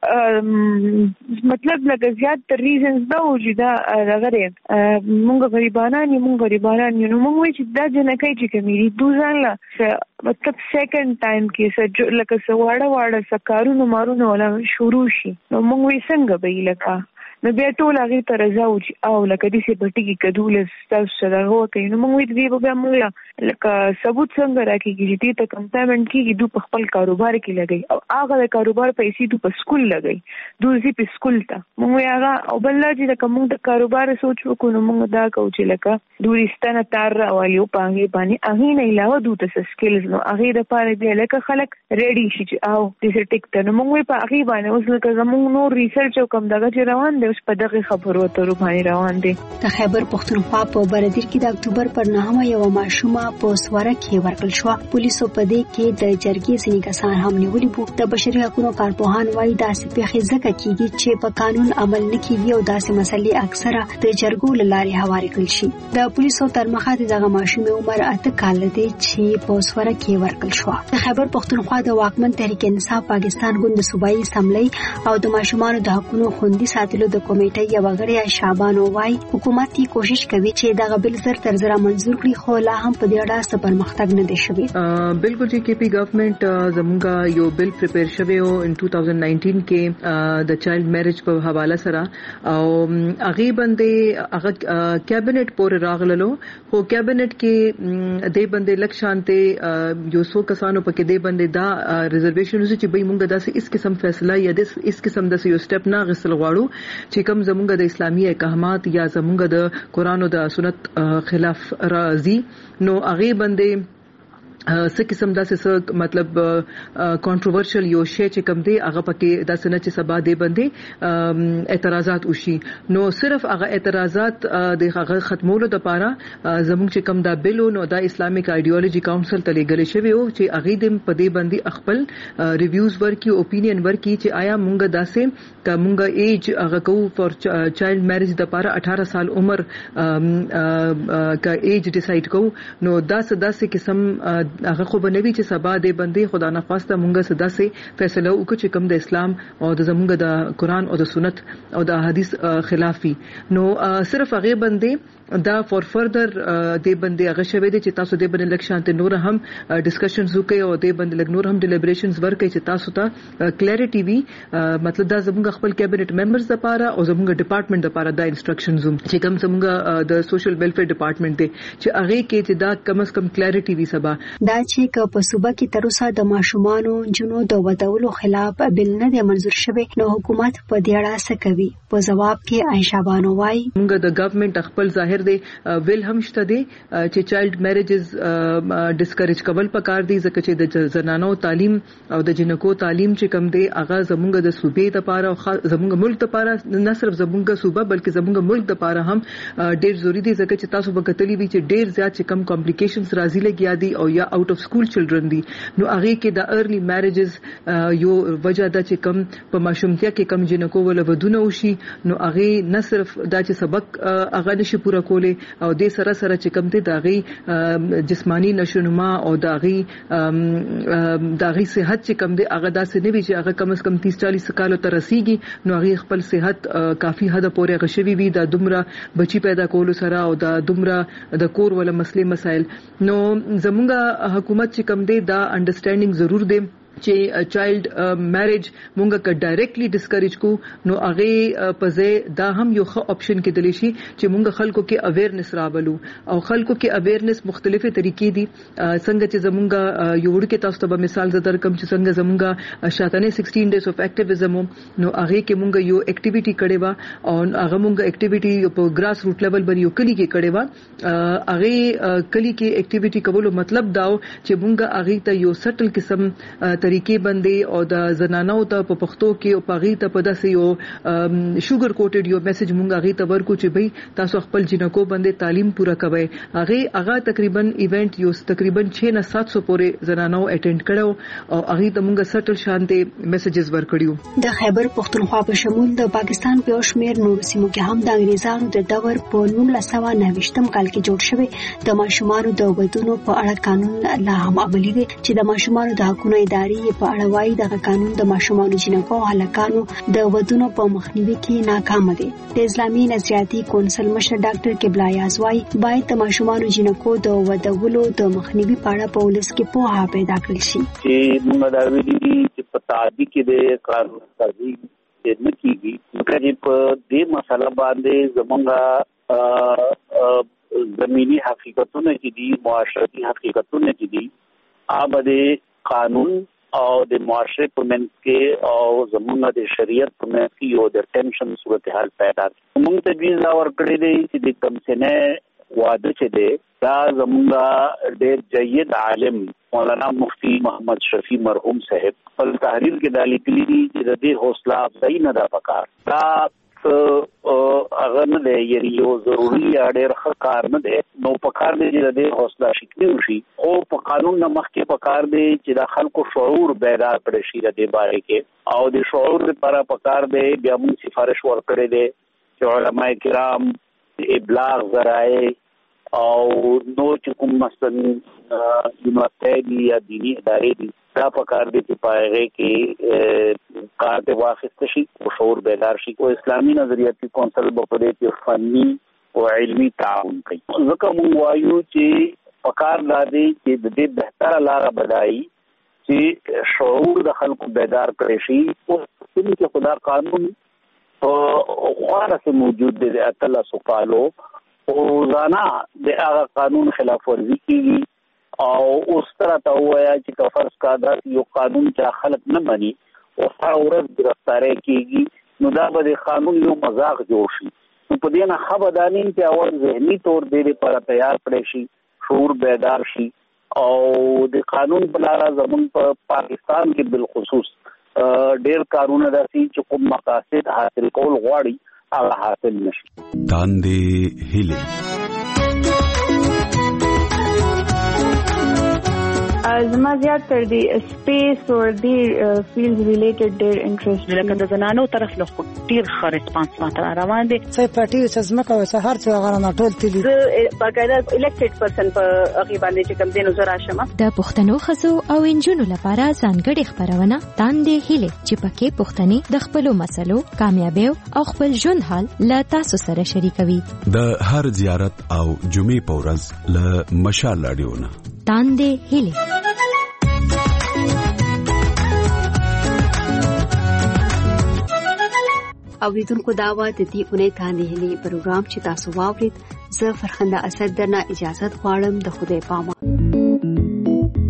لږ مطلب لږ زیات تر ریزنس دا و چې دا دغه دی موږ غریبانان یو نو موږ وایي چې دا جنکۍ چې کومې دي دوی ځان له مطلب سیکنډ ټایم کې لکه څه واړه کارونه مارونه ولا شروع شي نو موږ وایي څنګه به یې لکه نو بیا ټول هغه ته راځو چې او لکه دې څه پټي کې کډول تاسو سره وکړي نو موږ دې به موږ لکه ثبوت څنګه راکېږي چې دې ته کمپاینمنت کېږي دوی په خپل کاروبار کې لګي او هغه د کاروبار پیسې دوی په سکول لګي دوی په سکول ته موږ هغه او بل چې لکه موږ د کاروبار سوچ وکړو نو موږ دا کوو چې لکه دوی ستنه تار راوالو پانګې باندې هغه نه علاوه دوی ته سکلز نو هغه د پاره دی لکه خلک ریډي شي چې او دې ټیک ته نو موږ په هغه باندې اوس لکه زموږ نور ریسرچ کوم دغه روان دی په دغه خبرو اترو باندې روان دي. د خیبر پختونخوا په بردیر کې د اکتوبر پر 9 یو ماشومه په سواره کې ورکړل شو. پولیسو په دې کې د جرګې ځینې کسان هم نیولي وو. د بشري حقوقو کارپوهان وايي داسې پیښې ځکه کیږي چې په قانون عمل نه کیږي او داسې مسلې اکثره د جرګو لارې هواري کړل شي. د پولیسو تر مخه دغه ماشومه عمر 8 کال دی چې په سواره کې ورکړل شو. د خیبر پختونخوا د واکمن تحریک انصاف پاکستان ګوند صوبایي اسمبلی او د ماشومانو د حقوقو خوندي ساتلو د کمیټې یو غړی شعبان وای حکومت کی کوشش کوي چې دا بل زر تر زر منزور کړي خو لا هم په دې اړه څه پرمختګ نه دی شوی. بالکل چې کې پی گورنمنت زمونږه یو بل پریپیر شوی او ان 2019 کې د چایلډ میریج په حواله سره او هغه باندې هغه کابینټ پورې راغللو خو کابینټ کې دې باندې لکشانته یو څو کسانو پکې دې باندې دا ریزرویشن چې به موږ داسې اس قسم فیصله یا اس قسم د یو سټپ نه غسل غواړو چې کوم زمونږ د اسلامي احکامات یا زمونږ د قرآن او د سنت خلاف راځي نو هغه باندې څه قسم داسې مطلب کنټروورشل یو شی چې کوم دی هغه پکې داسې نه چې سبا دی باندې اعتراضات وشي نو صرف هغه اعتراضات د هغه ختمولو لپاره زموږ چې کوم دا بل نو دا اسلامیک ایډیالوژي کونسل ته لګل شوی او چې هغه د په دې باندې خپل ریویوز ورکي اوپینین ورکي چې آیا مونږ داسې کومه ایج هغه کو فور چایلډ میریج د لپاره 18 سال عمر کا ایج ډیسایډ کو نو داسې قسم هغه خو بنوي چې سبا دې باندې خدا نه خواسته مونږه صدا سي فیصله وکړو چې کوم د اسلام او د زمونږ د قران او د سنت او د حدیث خلافي نو صرف هغه باندې دا فور فردر دې باندې هغه شوی دی چې تاسو دې باندې لکشانته نور هم ډسکشنز وکړي او دې باندې لګ نور هم ډیلیبریشنز ورکړي چې تاسو ته کلیریټي وي مطلب دا زمونږ خپل کابینټ ممبرز لپاره او زمونږ ډپارټمنټ لپاره دا انسټرکشنز چې کوم زمونږ د سوشل ویلفیر ډپارټمنټ دی چې هغه کې چې دا کم از کم کلیریټي وي سبا دا چې په صوبه کې تر اوسه د ماشومانو جنو د ودولو خلاف بل نه دی منظور شوی، نو حکومت په دې اړه څه کوي؟ په جواب کې عائشہ بانو وايي موږ د گورنمنت خپل ظاهر دی ویل هم شته دی چې چایلډ میریجز ډیسکریج کول پکار دي، ځکه چې د زنانو تعلیم او د جنکو تعلیم چې کم دی هغه زمونږ د صوبې لپاره او زمونږ ملک لپاره، نه صرف زمونږ صوبه بلکې زمونږ ملک لپاره هم ډېر ضروری دي، ځکه چې تاسو به کتلی وي چې ډېر زیات چې کم کمپلیکیشنز راځي لګیا دي او یا آوټ اف سکول چلډرن دي، نو هغه کې د ارلی میریجز یو وجہ ده چې کم په ماشومتیا کې کم جنکو ول ودونه وشي، نو هغه نه صرف دا چې سبق هغه نشي پوره کولی او د سره سره چې کم ته داغي جسمانی نشونما او داغي صحت چې کم دی هغه داسې نه وي چې هغه کم از کم 30-40 کال ته رسیږي، نو هغه خپل صحت کافي حد پورې غشوي وي د دومره بچي پیدا کولو سره او د دومره د کور ول مسلې مسائل، نو زمونږ حکومت چې کم دی دا انډرستانډینګ ضرور دی چې چایلډ میریج مونږه ک ډایرکټلی ډیسکریج کو، نو هغه پځه دا هم یو ښه اپشن کې دلی شي چې مونږه خلکو کې اویرنس راولو او خلکو کې اویرنس مختلفه طریقې دي، څنګه چې زمونږه یو وړ کې تاسو ته مثال زدر کوم چې څنګه زمونږه شاتنه 16 days of activism نو هغه کې مونږه یو اکټیویټي کړې و او هغه مونږه اکټیویټي په ګراس روټ لیول باندې یو کلی کې کړې و، هغه کلی کې اکټیویټي کولو مطلب داو چې مونږه هغه ته یو سټل قسم طریقې باندې او د زنانو ته په پښتو کې او پاغي ته په داسې یو شوګر کوټډ یو میسج مونږه غي ته ورکو چې بھئی تاسو خپل جنکو باندې تعلیم پورا کوئ، هغه تقریبا ایونت یو تقریبا 6 نه 700 پورې زنانو اټینډ کړو او هغه ته مونږه سټل شانته میسجز ورکړیو. د خیبر پختونخوا په شمول د پاکستان په شمیر نور سیمو کې هم د انګریزانو د دور په 1929 کال کې جوړ شوی د ماشومانو د ودونو په اړه قانون لا هم عملي دی چې د ماشومانو د حقوقو ادارې په اړه وايي دغه قانون د ماشومانو جنکو او هلکانو د ودونو په مخنیوي کې ناکام دی. د اسلامي نظریاتي کونسل مشر ډاکټر قبله یاز وايي باید د ماشومانو جنکو د ودولو د مخنیوي په اړه په ولس کې پوهه پیدا کړل شي چې موږ دا ویلي چې په تعدی کې د قانون سازي نه کیږي، مګر په دې مسله باندې زمونږه زمینی حقیقتونه چې دي، معاشرتي حقیقتونه چې دي، آباده قانون او د معاشره په منځ کې او زمونږ د شریعت په منځ کې یو د ټینشن صورتحال پیدا موږ ته ویزا ورکړی دی چې د کمسنه واده چې دی دا زمونږ ډېر جید عالم مولانا مفتی محمد شفیع مرحوم صاحب خپل تحریر کې دا لیکلي دي چې د دې حوصله افزایی نه ده پکار، دا اگر نه دی یعنی یو ضروري اړیر ښکار نه دی، نو پکار دی چې د حوصله شکنی وشي، او په قانون نه مخکې پکار دی چې د خلکو شعور بیدار کړي شي د دې باره کې، او د شعور لپاره پکار دی بیا موږ سفارش ورکړی دی چې علماء کرام ابلاغ ذرایع او نو چې کوم مثلا یونیورسيټي یا دینی ادارې دي دا پکار دي چې پایغه کې کار ته واخیست شي او شعور بیدار شي، او اسلامي نظریاتي کونسل په دې کې فني او علمي تعاون کوي. ځکه موږ وایو چې پکار لادي چې د دې بهتره لار بدایي چې شعور د خلکو بیدار کړي شي، او چې خدا قانون او خاصه موجود دي اتلا سقالو او روزانه د هغه قانون خلاف ورزي کیږي، او اوس تر ته وایا چې فرض کا دا یو قانون چې خلک نه مانی او فورا گرفتاری کیږي، نو دا به قانون یو مذاق جوړ شي، نو په دې نه خبرداري چې اول ذهني تور دې لپاره تیار کړی شي، شعور بیدار شي، او د قانون بلاره زمون په پاکستان کې بالخصوص ډېر کارونه داسي چې کوم مقاصد حاصل کول غواړي هغه حاصل نشي. داندې هیله زما زیات تر دی سپیس او دی فیلډ ریلیټډ ډېر انټرست لکه د زنانو طرف له خو ډېر ښه ریسپانس ماته روان دي، څه پټي څه زمکه او څه هر څه غره نه ټول تلي باقاعده الیکټډ پرسن په هغه باندې چې کوم دینو زرا شمه د پښتنو خزو او انجونو لپاره ځانګړي خبرونه تاندې هله چې پکې پښتني د خپل مسلو کامیابی او خپل ژوند حال لا تاسو سره شریکوي. د هر زیارت او جمعې په ورځ له مشال رادیو نه تاندې هله اوریدونکو داوا د دې اونۍ تاندې هلي پروګرام چې تاسو واورید، زه فرخنده اسد درنه اجازه غواړم. د خدای پامان.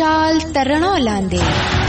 مشال ترڼو لاندې.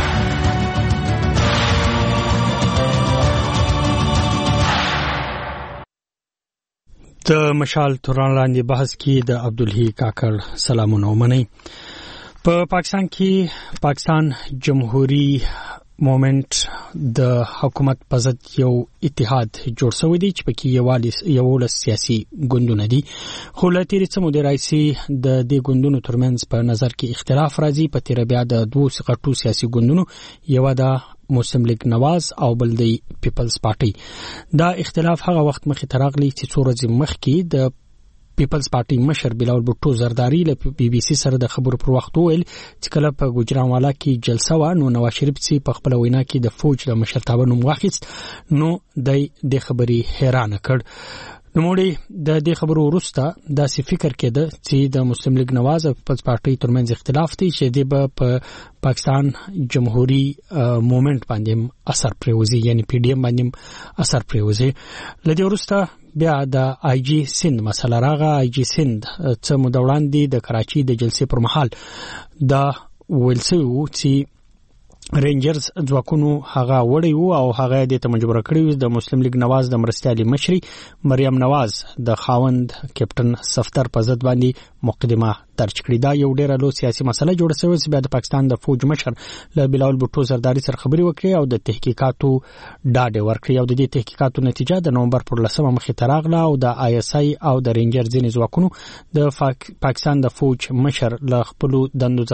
د مشال ترڼو لاندې بحث کې د عبدالحی کاکړ سلامونه ومنئ. په پاکستان کې پاکستان جمهوریت موومنټ د حکومت په ضد یو اتحاد جوړ شوی دی چې پکې یو سیاسي ګوندونه دي، خو له تیرې څه مودې راځي د دې ګوندونو ترمنځ په نظر کې اختلاف راځي. په تیر بیا د دوه غټو سیاسي ګوندونو یو د مسلم لیگ نواز او بل د پیپلز پارټي. دا اختلاف هغه وخت مخې ته راغلی چې څو ورځې مخکې د پیپلز پارټي مشر بلاول بوټو زرداری له بي بي سي سره د خبرو پر وخت ویل چې کله په ګوجرانوالا کې جلسه و نو نواز شریف چې په خپل وینا کې د فوج د مشرتابه نوم واخیست نو د خبرې حیران کړ. نو موږ د دې خبرو وروسته داسې فکر کېده چې د مسلم لیگ نواز او پیپلز پارټي ترمنځ اختلاف دی چې د په پاکستان جمهوریت موومنټ باندې اثر پریوزي، یعنی پی ډی ایم باندې اثر پریوزي. لدې وروسته بیا د آی جی سند مسله راغه. آی جی سند څه موده وړاندې د کراچي د جلسې پر مهال دا ویل شوی چې رینجرز ځواکونو هغه وړي وو او هغه د مجبور کړی د مسلم لیگ نواز د مرستيالي مشري مریم نواز د خاوند کیپټن صفدر په ضد باندې مقدمه درج کړې. دا یو ډیره لوی سیاسي مسله جوړه شوې چې د پاکستان د فوج مشر له بلاول بوټو زرداری سره خبري وکړي او د تحقیقاتو ډاډ ورکړي او د دې تحقیقاتو نتیجه د نومبر پر 10 مخې ته راغله او د آی اس آی او د رینجر ځینې ځواکونو د پاکستان د فوج مشر له خپل دندو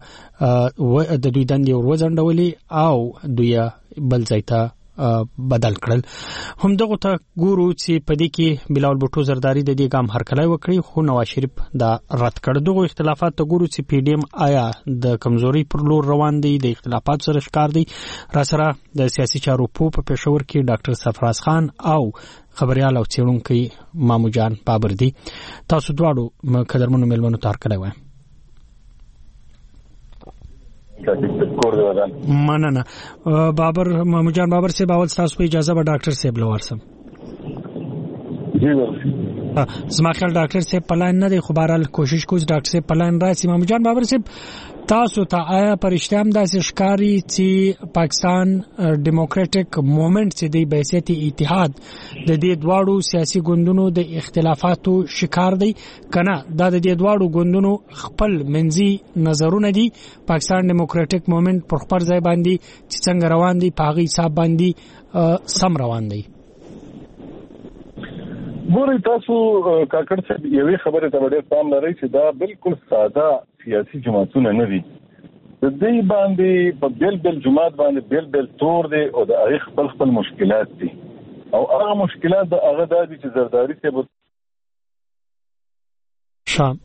څخه د دوی دندې وروځندولې او دوی بل ځای ته بدل کړل. هم دغه ته ګورو چې په دې کې بلاول بوټو زرداری د دې ګام هرکلی وکړي، خو نواز شریف دا رد کړ. دغه اختلافات ته ګورو چې پی ډی ایم آیا د کمزوري پر لور روان دی، د اختلافات سره ښکار دی. را سره د سیاسي چارو په پېښور کې ډاکټر سفراز خان او خبريال او څېړونکی مامو جان بابر دي. تاسو دواړو قدرمنو مېلمنو ته هرکلی وایم. مننه بابر مامو جان بابر سے باول تاسو په اجازه به ډاکټر صاحب لورسم. زما خیال ډاکټر صاحب پلان نه دی، خو بهرحال کوشش کوم ډاکټر صاحب پلان راشي. مامو جان بابر صاحب تاسو ته آیا پرشتام داسې ښکاری چې پاکستان ډیموکراټک موومنټ چې د بحثیت اتحاد د دې دواړو سیاسي ګوندونو د اختلافاتو شکار دی کنه؟ دا د دې دواړو ګوندونو خپل منځي نظرونه دي. پاکستان ډیموکراټک موومنټ پر خپل ځای باندې چې څنګه روان دي په هغه حساب باندې سم روان دي. ګورئ تاسو کاکړ صاحب یوې خبرې ته ډېر پام لرئ چې دا بالکل ساده سیاسي جماعتونه نه دي. د دې باندې په بیل بیل جماعت باندې بیل بیل تور دي او د هغه خپل خپل مشکلات دي او هغه مشکلات د هغه د دي چې زرداری صاحب شام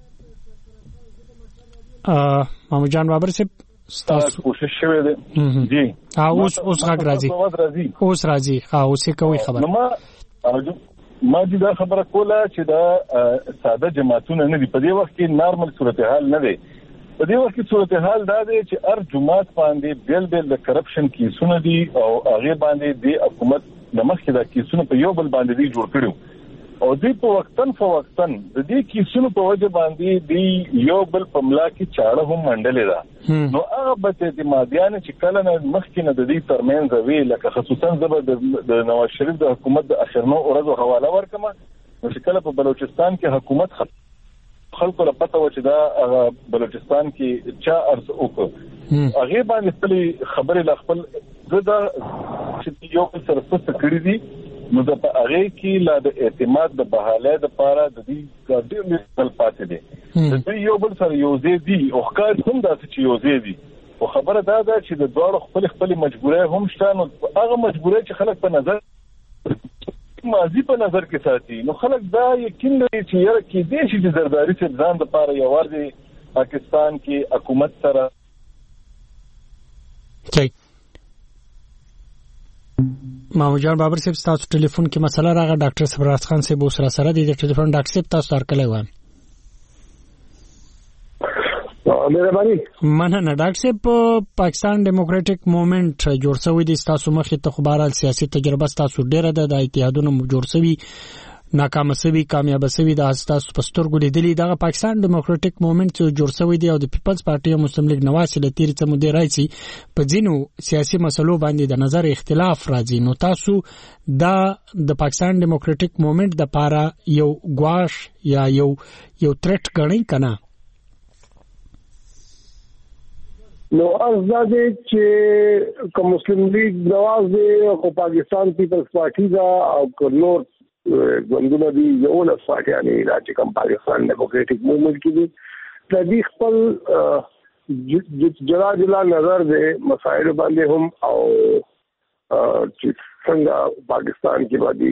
مامو جان بابر صاحب تاسو کوشش شوی دی جی اوس غږ راځي اوس راځي اوس کوي خبر ما دې دا خبره کوله چې دا ساده جماعتونه نه دي. په دې وخت کې نارمل صورتحال نه دی. په دې وخت کې صورتحال دا دی چې هر جماعت باندې بیل بیل د کرپشن کیسونه دي او هغه باندې د حکومت نمخې دا کیسونه په یو بل باندې دي جوړ کړو او دې په وختن د دې کیسونو په وجه باندې دی یو بل په ملا کې چاړه هم منډلې ده. نو هغه به د مادیان چې کله نه مخکې نه د دې ترمنځ وی لکه خصوصا د نواز شریف د حکومت د اخرنو ورځو حواله ورکمه نو چې کله په بلوچستان کې حکومت خلکو له پته و چې دا بلوچستان کې چا ارز وکړ هغه باندې خپل خبرې لا خپل دا چې یو څه سره څه کړی دي نو د هغه کې لا د اعتماد د بحاله د پاره د دې ډېر مثال پاتې دي. د دې یو بل سره یو ځای دي او ښکار هم داسې چې یو ځای دي او خبره دا ده چې د دوړو خپل مجبورۍ هم شته. نو هغه مجبورۍ چې خلک په نظر ماضي په نظر کې ساتي نو خلک دا یقین لري چې یاره کې دې چې زرداری چې ځان د پاره یوازې پاکستان کې حکومت سره مامو جان بابر صاحب تاسو ټلیفون کې مسله راغله ډاکټر سفراز خان صاحب سره دی د ټلیفون ډاکټر صاحب تاسو هرکلی وایم. مننه ډاکټر صاحب پاکستان ډیموکراټک موومنټ جوړ شوی دی تاسو مخې ته خو بهرحال سیاسي تجربه تاسو ډیره ده د اتحادونو جوړ شوی ناکام شوی کامیاب شوی د تاسو په سترګو لیدلی د پاکستان ډیموکراټک موومېنټ چې جوړ شوی دی او د پیپلز پارټي او مسلم لیگ نواز له تیر څخه مودې راځي په ځینو سیاسي مسلو باندې د نظر اختلاف راځي. نو تاسو د پاکستان ډیموکراټک موومېنټ د پاره یو ګواش یا یو تریټ غنئ کنه؟ نو ازاده چې کوم مسلم لیگ نواز دی او پاکستان پیپلز پارټي دا او نور ګوندونه دي یو له پارټیانه راځي کوم پاکستان ډیموکراټک موومېنټ کې دي د دې خپل جلا نظر دې مسایل باندې هم او چې څنګه پاکستان کې باندې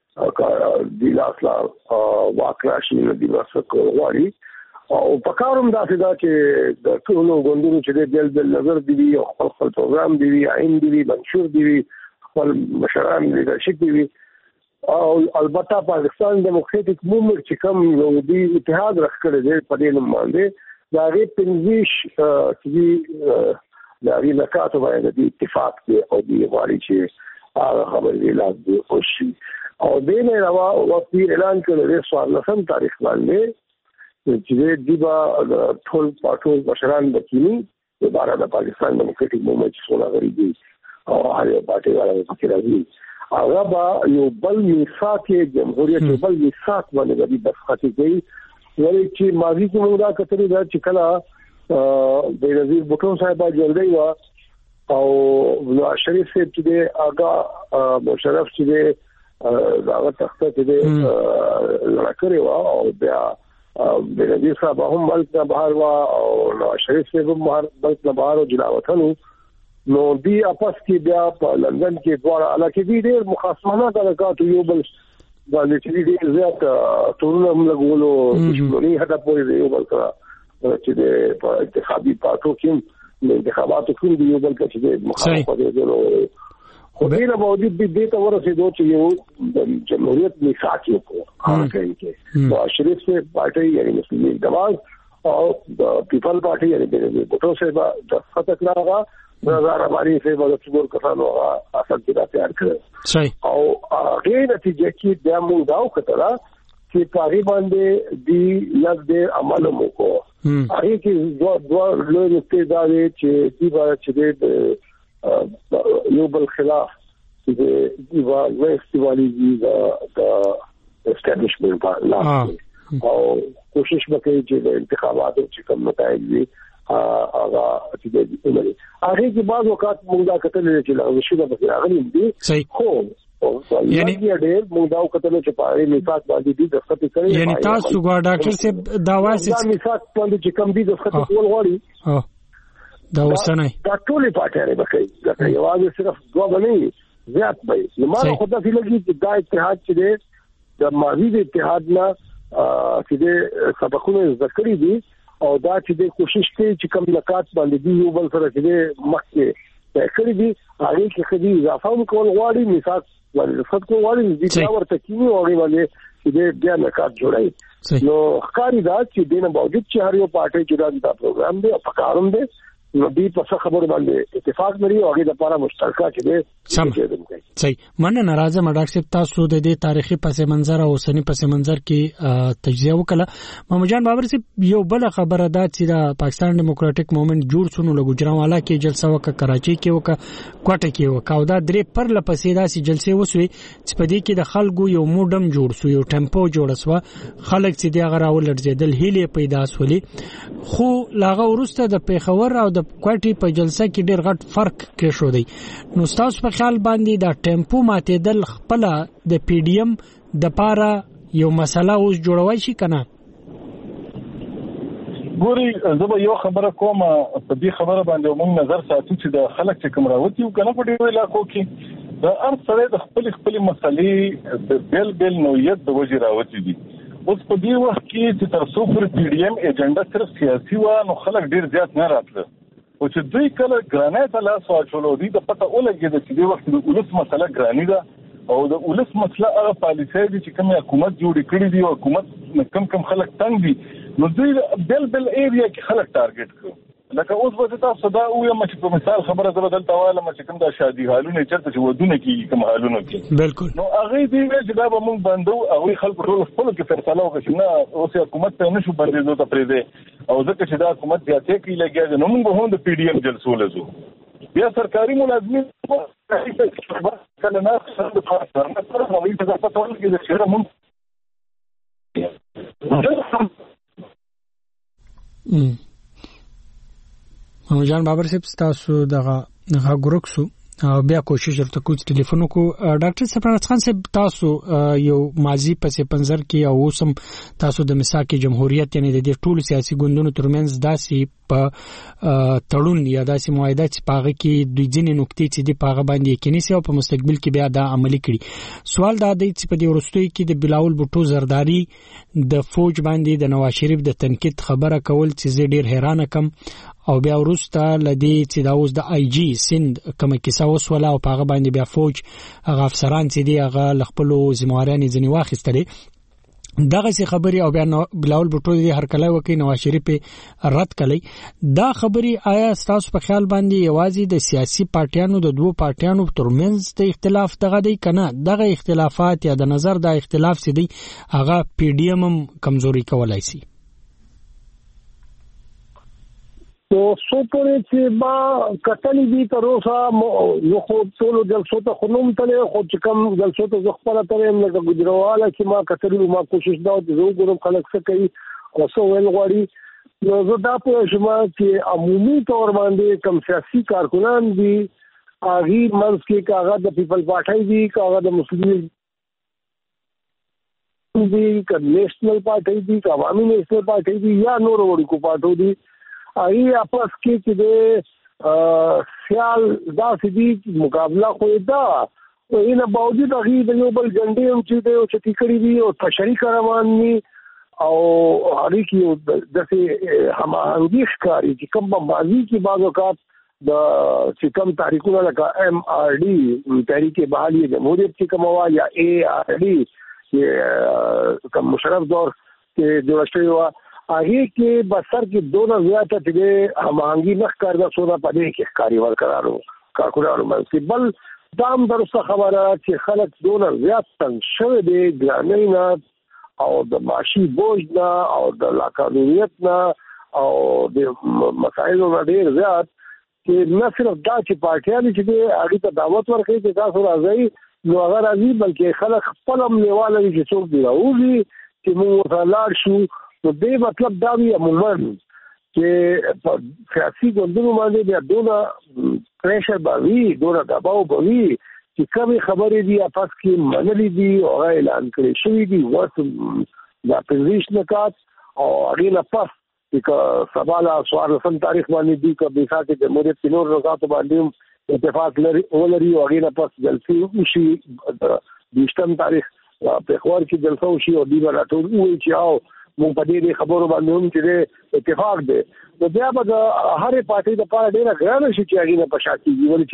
د لاسلا واکراشي نه دی وسکو واري او په کاروم داسې دا چې د ټولو ګوندونو چې د نظر دی او خپل پروګرام دی عین دی منشور دی خپل مشران لیدرشپ دی او البته پاکستان ډیموکراټک موومېنټ چې کوم یو دی اتحاد راخړی دی په دې نوم باندې دا غي پنځیش چې دا غي نکات باندې د اتفاق دی او دی غواړي چې هغه خبرې لاندې خوشي او دې نه علاوه وقتی اعلان کړل دی 14 تاریخ باندې چې دیبا ټول پټول مشران بچینی دوباره د پاکستان ډیموکراټک موومېنټ څخه غړي دي او هغه پارټي والا چې راځي هغه با یو بل میثاق جمهوریت یو بل میثاق باندې د دستخط کوي ولې چې ماضي کې موږ دا کتلې دا چې کله د وزیر بوټو صاحب جلدی وا او نواز شریف چې د آغا مشرف چې دا تخته چې لکه وا او بیا د وزیر صاحب هم ملک نه بهر وا او نواز شریف هم ملک نه بهر او جلاوطن نو دی اپس کې بیا په لندن کې دواړه علاقې دي ډېر مخاصمانه حرکات یو بل باندې چې ډېر زیات ټولنه موږ دښمنی هدا پورې یو بل سره چې د انتخابي پاتو کې د انتخاباتو کې یو بل چې مخالفت دي نو خو دې نه باندې دې ته ورسېدو چې یو جمهوریت میثاق یو هغه کې نو شریف سے پارټي یعنی مسلم لیگ نواز او پیپل پارټي یعنی د بوټو صاحب د فتح کړه نظر باندې سے د څور کسانو اصل کې تیار کړ او هغه نتیجه کې د موږ داو کتره چې پاري باندې دی لږ د عمل مو کو هغه کې دوه لوی استعداد چې دی چې یو بل خلاف چې دی واستوالی د اسټابلیشمنت لا او کوشش وکړي چې د انتخاباتو چې کوم نتایج دي هغه چې د عمرې هغه کې بعض وخت موږ دا کتلې چې لا وشيله به راغلي دي خو یعنی ډېر موږ دا کتلې چې پاره میثاق باندې دي د خطي کړی یعنی تاسو ګور ډاکټر صاحب دا وایي چې میثاق باندې چې کم دي د خطي کول غواړي دا وسنه دا ټولې پاتې به کوي دا یوازې صرف دوه باندې زیات به نو ما خو دا فلګي چې دا اتحاد چې د ماضي د اتحاد نه چې د سبقونه ذکرې دي او دا چې د کوشش کوي چې کم نکات باندې دی یو بل سره چې مخکې کړی دي هغه کې خدي اضافه کول غواړي میثاق باندې خدای غواړي د دې ورته کینی او هغه باندې چې د نکات جوړای نو ښکاری دا چې دینه باوجود چې هر یو پارټي چې دا پروګرام دی او پکاروم دی نو دې په څه خبره باندې اتفاق لري او هغه د لپاره مشترکه چې دی صحیح مننه ناراضه مډاک صاحب تاسو د دې تاریخي پس منظر او سنی پس منظر کې تجزیه وکړه. محمد جان بابر صاحب یو بل خبره ده چې د پاکستان ډیموکراټک موومېنټ جوړ شونه لګوجراوالا کې جلسه وکړه کراچي کې وکړه کوټه کې وکړه او دا درې پر لپسې داسې جلسې وسوي چې په دې کې د خلکو یو موډم جوړ شو یو ټیمپو جوړ شو خلک چې دی هغه راولړځیدل هیله پیدا شولې خو لاغه ورسته د پیښور او د کوټي په جلسه کې ډېر غټ فرق کې شو دی. نو تاسو په خیال باندې دا ټیمپو ماتېدل خپل د پی ډی ایم د پاره یو مسله اوس جوړوي شي کنه؟ ګوري زه یو خبره کوم په دې خبره باندې موږ نظر ساتو چې د خلک چې کوم راوتی او کنه په دې علاقو کې د هر سره د خپل مسلې بل نوعیت د وجې راوتی دي. اوس په دې وخت کې چې تر څو پر پی ډی ایم ایجنډا صرف سیاسي و نو خلک ډیر زیات نه راتله او چې دوی کله ګرانه ته لاس واچولو دي د پته ولګي چې د وخت د ولس مسله ګرانی ده او د ولس مسله هغه پالیسي دي چې کوم حکومت جوړ کړی دی او حکومت کم خلک تنګ دي نو دوی بل ایریا کې خلک ټارګټ کړو لکه اوس به تاسو دا وایم چې په مثال خبره زه بدلته وایم چې کوم د شادي حالونه چرته چې ودونه کې کوم حالونه کې بالکل نو هغه دې چې دا به موږ بندو هغه خلکو ټول خپل کې فیصله وکړي نه اوس حکومت ته نشو بندېدو ته پرېږدي او ځکه چې دا حکومت زیاتې کوي لګیا نو موږ هم د پی ډی ایم جلسو لزو بیا سرکاري ملازمین کله نه سره د فارمه سره موږ ته په ټول کې د شهر مون جان بابر صاحب تاسو دغه غوړکسو بیا کوشش ورته کوم ټلیفون کو ډاکټر سپرانس خان صاحب تاسو یو ماضی پسې پنځر کې او اوسم تاسو د مساک جمهوریت یعنی د ټولو سیاسي ګوندونو ترمنځ داسې په تړون یا داسې معاهده چې پاغه کې دوی ځینې نقطې چې د پاغه باندې یقیني سي او په مستقبل کې بیا دا عملی کړي سوال دا دی چې په دې ورستوي کې د بلاول بوټو زرداری د فوج باندې د نواز شریف د تنقید خبره کول چې زه ډیر حیران کم او بیا ورسته لدی چې دا اوس د آی جی سند کومه کیسه وسوله او پاغه باندې بیا فوج هغه افسران چې دی هغه خپل ذمہواران ځنی واخیستلې دغه څه خبري او بیا بلاول بوټو دی هر کله وکي نواز شریف رد کړي دا خبري آیا تاسو په خیال باندې یوازې د سیاسي پارټیانو د دوه پارټیانو ترمنځ د اختلاف دغه دی کنه دغه اختلافات یا د نظر د اختلاف سي دی هغه پی ډی ایم کمزوري کولای شي تو سو پورې چې با کتلې دي تر اوسه یو خو ټول جلسو ته خنوم تلې خو چې کوم جلسو ته ځخپل ترې موږ ګجرواله چې ما کتلې ما کوشش دا زه ګورم خلک څه کوي او څو ول غواړي نو زه دا په شما چې عمومي تور باندې کوم سیاسي کارکونان دي هغه منځ کې کاغه د پیپل پارټي دي کاغه د مسلمان دي ک نیشنل پارټي دي عوامي نیشنل پارټي دي یا نور وړو پارټو دي ای اپس کې چې د خیال دا سدي مقابله خو دا او نه باوجود هغه د یو بل جنډې هم چې د چتی کړی دي او تشریح روان دي او هغه کې د څه هماهنګي ښکاری چې کوم ماضي کې بعض اوقات د چې کوم تاریخونه لکه ایم آر ډي تحریک بحالی جمهوریت چې کومه یا اے آر ډي چې کوم مشرف دور کې جوړ شوی و هغه کې بسر کې دوه زیاته چې هماهنګي نه ښکاردا سودا پدې کې ښکاری ور کارو کارکونانو باندې بل دام درسته خبره چې خلک دوه زیات څنګه شوه دي ګرانینا او د ماشي بوج نه او د لاقانونیت نه او د مسایلو نه ډیر زیات چې نه صرف دا چې پارټیان چې هغه ته دعوت ورکړي چې تاسو راځي نو هغه راځي بلکې خلک خپل هم نیواله چې څوک دی راوځي چې موږ لاړ شو نو دې مطلب دا وی عموما چې سیاسي ګوندونو باندې بیا دونه پریشر باندې دونه دباو باندې چې کومي خبرې دي اپس کې منلي دي او اعلان کړی شوی دي ورته د اپوزیشن کات او اړینه پس چې سباله سوار سم تاریخ باندې دي کبي ساتي د جمهوریت په نور رضاعت باندې اتفاق لري ولري او اړینه پس جلسې وشي د 20 تاریخ په خبر کې جلسه وشي او دی راټول وي چې او مونږ په دې خبرو باندې هم چې اتفاق دی نو بیا به د هرې پارټۍ د پاره ډېره ګرانه شي چې هغې نه په شا کېږي ولې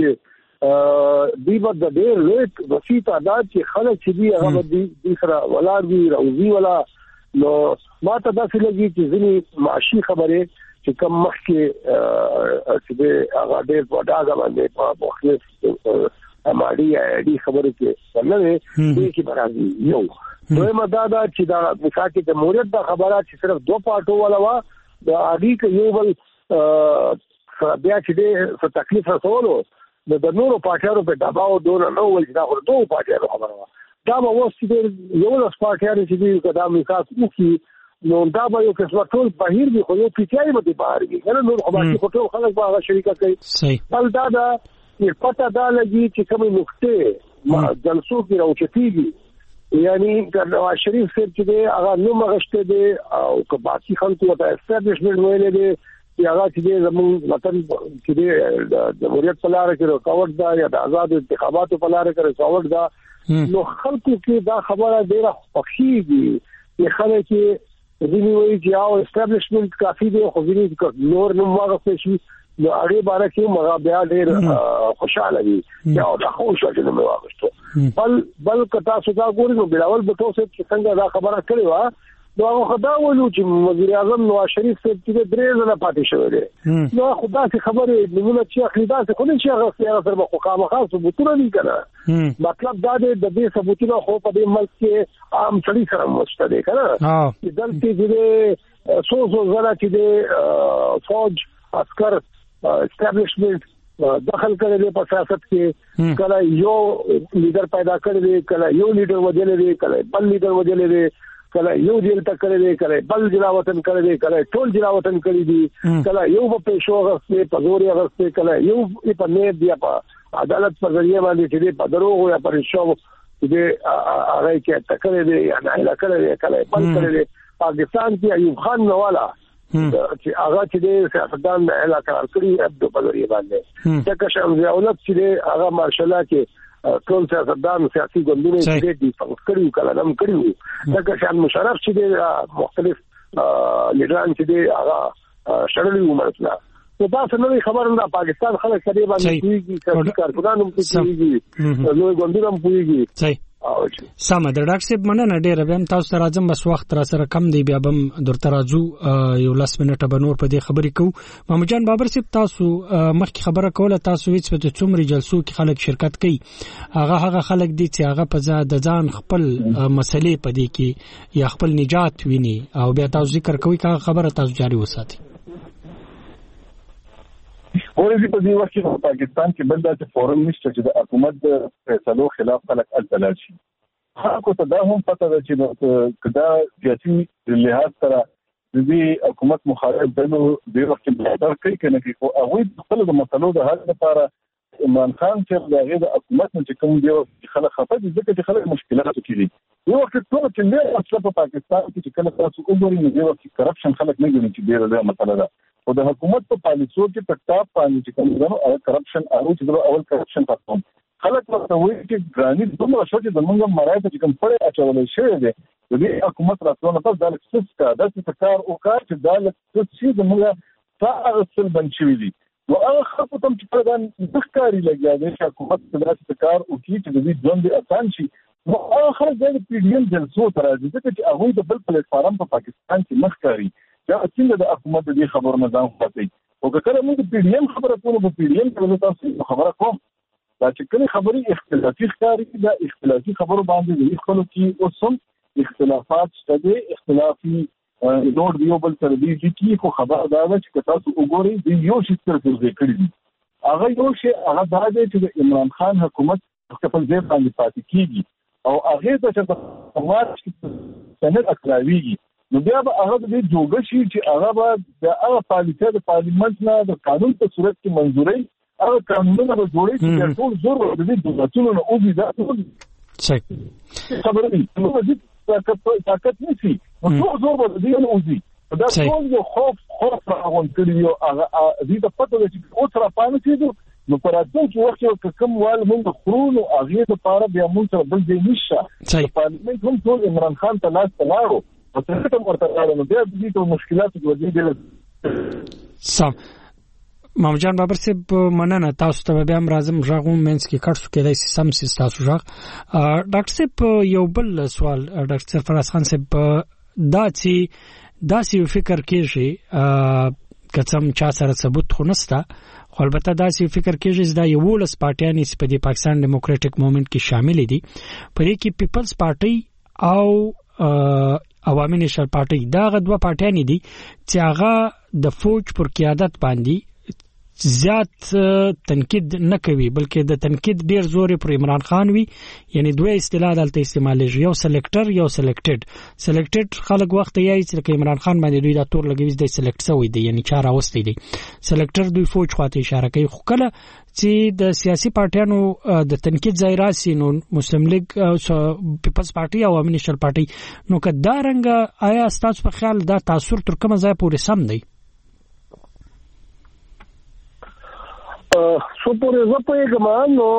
چې دوی به د ډېر لوی وسیع تعداد چې خلک چې دي هغه به دوی سره ولاړ وي راوځي ولا نو ما ته داسې لګي چې ځینې معاشي خبرې چې کوم مخکې چې هغه ډېر په ډاګه باندې په مختلف اماړي اډي خبرې کې نه دي چې برابري یو دویمه دا چې دا مساکي د مورید د خبرات چې صرف دوه پارټو ولا وا د اړي کې یو بل بیا چې د تکلیف رسولو د نورو پارټیانو په دباو دونه نو ول چې دا خو دوه پارټیانو خبره وا دا به وسې د یو لاس پارټیانو چې د قدم مساس وکي نو دا به یو څه ټول بهیر دي خو یو پیټای به بهر دي کنه نور خو باندې ټول خلک به هغه شریکه کوي صحیح بل دا پته دا لګي چې کومه نقطه ما جلسو کې راوچتيږي یعنی نواز شریف صاحب چې دی هغه نو مغشته دی او که باقي خلکو ته اسټابلیشمنت ویلې دی چې هغه چې زموږ وطن چې دی د جمهوریت په لار کې رکاوټ دا یا د آزاد انتخاباتو په لار کې رکاوټ دا نو خلکو کې دا خبره ډیره خوښیږي چې خلک ځینې وایي چې او اسټابلیشمنت کافي دی خو ځینې نور نو مغشته شي نو هغه باره کې مغا بیا ډېر خوشاله دي دا د خوشاله چې نو واغشتو بل کتا سودا ګوري نو بلاول بټو چې څنګه دا خبره کړې و نو خدا ولو چې وزیر اعظم نواز شریف صاحب چې درې ځله پاتې شوی دی نو خدا چې خبره نیمه چې اخیدا څه خو نه چې هغه سره په خامخا ثبوتونه نه کړه مطلب دا دی د دې ثبوتونه خو په دې ملک کې عام سړي سره مشته دي کنه چې دلته چې سو زړه چې د فوج عسكر اسټابلیشمنت دخل کړي په سیاست کې کله یو لیډر پیدا کړي کله یو لیډر وجلې دی کله بل لیډر وجلې دی کله یو جیل ته کړی دی کله بل جلا وطن کړی دی کله ټول جلا وطن کړی دی کله یو په پیښو غسته په زور غسته کله یو په نه دی په عدالت په ذریعہ باندې چې په دروغ یا پر شو دې هغه کې تکړه دی یا نه کړی دی کله بل کړی دی پاکستان کې ایوب خان نوالا چې هغه چې سیاستدان اعلان کړی عبد په ذریعہ باندې څنګه شمزه اولاد چې هغه مارشاله کې ټول سیاستدان سیاسي ګوندونه چې دې څنګه کړیو کله نم کړیو څنګه شان مشرف چې دې مختلف لیډران چې دې هغه شړلې ومرتلا نو دا څنګه خبره ده پاکستان خلک کړي باندې کیږي چې کارکونانو کیږي نو ګوندونه کیږي صحیح سم د ډاکټر صاحب مننه ډیره بهم تاسو سره راځم بس وخت را سره کم دی بیا بم درته راځو یو لاس منټه بنور په دې خبرې کو محمد جان بابر صاحب تاسو مخکې خبره کوله تاسو هیڅ په څومره جلسو کې خلک شرکت کوي هغه خلک دي چې هغه په ځان خپل مسلې په دې کې یا خپل نجات ویني او بیا تاسو ذکر کوي که خبره تاسو جاری وساتي ورته په دې وخت کې پاکستان کې بل د فورم نشته چې د حکومت د فیصلو خلاف خلک التلال شي هغه ته دا هم پته ده چې کدا سیاسي لحاظ سره د دې حکومت مخالف دلو د وخت په اړه کوي کنه چې هغه خپل د مسلو د حل لپاره عمران خان چې د حکومت چې کوم دی خلک خپه دي ځکه چې خلک مشکلات کوي یو وخت ټول چې له اصل په پاکستان کې چې کله تاسو وګورئ نو د وخت کرپشن خلک نه ګڼي چې ډیره مسله ده او د حکومت په پالیسو کې په ټاپ باندې چې کوم غواړي کرپشن اول کرپشن ختم خلک ورته وایي چې ګراني دومره شو چې زمونږ مرایت چې کوم پړې اچولې شوی دی د دې حکومت راتلونه تاسو د لکسس کا د کار او کار چې د لکسس چې زمونږ تاسو بن شوی دي نو هغه خلکو ته چې پردان ذکرې لګیا دي چې حکومت د کار او کې چې د دې ژوند آسان شي نو هغه خلک د پی ډی ایم جلسو تر راځي چې هغه د بل پلیټ فارم په پاکستان کې مخ کاری دا څنګه د حکومت د خبرو نظام خاطي او کله موږ پی ډی ایم خبره کوو په پی ډی ایم کې تاسو خبره کوم دا چې کله خبري اختلافي ښکاري دا اختلافي خبرو باندې د خپل کې اوسم اختلافات شته اختلافي نور دیو بل تر دې چې خو خبر دا ده چې تاسو وګورئ د یو شي تر څو کړی هغه یو شي هغه دا دی چې د عمران خان حکومت خپل ځای باندې پاتې کیږي او هغه ته چې سماج کې سند اکلاویږي نو بیا به هغه د جوګه شي چې هغه به د هغه پالیسي د پارلیمنت نه د قانون په صورت کې منځوري هغه قانونونه به جوړي چې ټول زور د دې دولتونو نه اوږي دا ټول صحیح خبره دي نو د طاقت نشي نو ټول زور به دې نه اوږي دا ټول یو خوف راغون کړی یو هغه دې د پته چې اوس را پانه کېدو نو پر راتلونکي وخت یو کوم وال موږ خورونو هغه لپاره بیا موږ سره بل ځای نشه پارلیمنت هم ټول عمران خان ته لاس تلاړو او څنګه تم ورته راغلو نو بیا دې ته مشکلات ورته سم محمد جان بابر صاحب مننه تاسو ته بیا هم راځم ژغون مینس کې کړو کېدای شي سم سي تاسو ژغ ډاکټر صاحب یو بل سوال ډاکټر فراز خان صاحب دا چې فکر کېږي کڅم چا سره ثبوت خو نسته خو البته دا چې فکر کېږي دا یو ولس پارټیان چې په پاکستان ډیموکراټک موومېنټ کې شامل دي په دې کې پیپلز پارټي او عوامي نېشنل پارټي دا غوډه پارټیان دي چې هغه د فوج پر قیادت باندې زیات تنقید نه کوي بلکې د تنقید ډیر زور پر عمران خان وی یعنی دوه اصطلاح دلته استعمالېږي یو سلیکټر یو سلیکټډ خلک وخت یې چې عمران خان باندې دوی دا تور لګوي د سلیکټ سوی دی یعنی چا راوستي دي سلیکټر دوی فوج خواته اشاره کوي خو کله چې د سیاسي پارټیانو د تنقید ځای راسي نو مسلم لیگ پیپلز پارټي او عوامي نېشنل پارټي نو کدا رنګ آیا تاسو په خیال دا تاثیر تر کومه ځای پورې سم دی سو پورې زه پوهېږم نو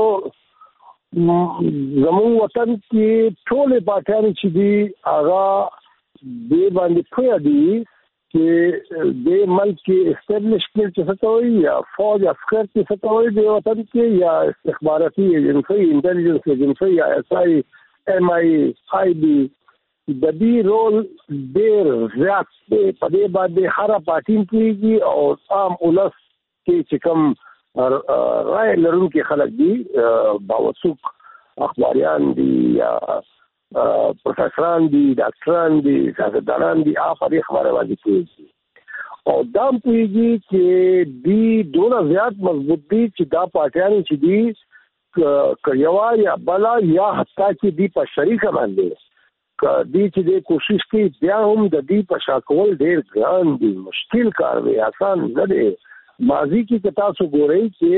زموږ وطن کې ټولې پارټیانې چې دي هغه دې باندې پوهه دي چې دې ملک کې اسټابلیشمنټ څه ته وایي یا فوج عسکر څه ته وایي دې وطن کې یا استخباراتي ایجنسۍ انټیلیجنس ایجنسۍ یا اس آی ایم آی آی بي د دې رول ډېر زیات دی. په دې باندې هر پارټي کوي او عام ولس کې چې کوم رائے لرونکي خلک دي باوثوق اخباریان دي یا پروفیسوران دي ډاکټران دي سیاستدانان دي هغه خبره باندې کوي او دا کوي چې دی دونه زیات مضبوط دي چې دا پارټیان چې دي کړیوا یا بلا یا حتی چې دی په شریکه باندې دی چې د کوشش کوي بیا هم د دې په شاکول ډېر ګران دي مشکل کار دی آسان نه دی. ماضی کې که تاسو ګورئ چې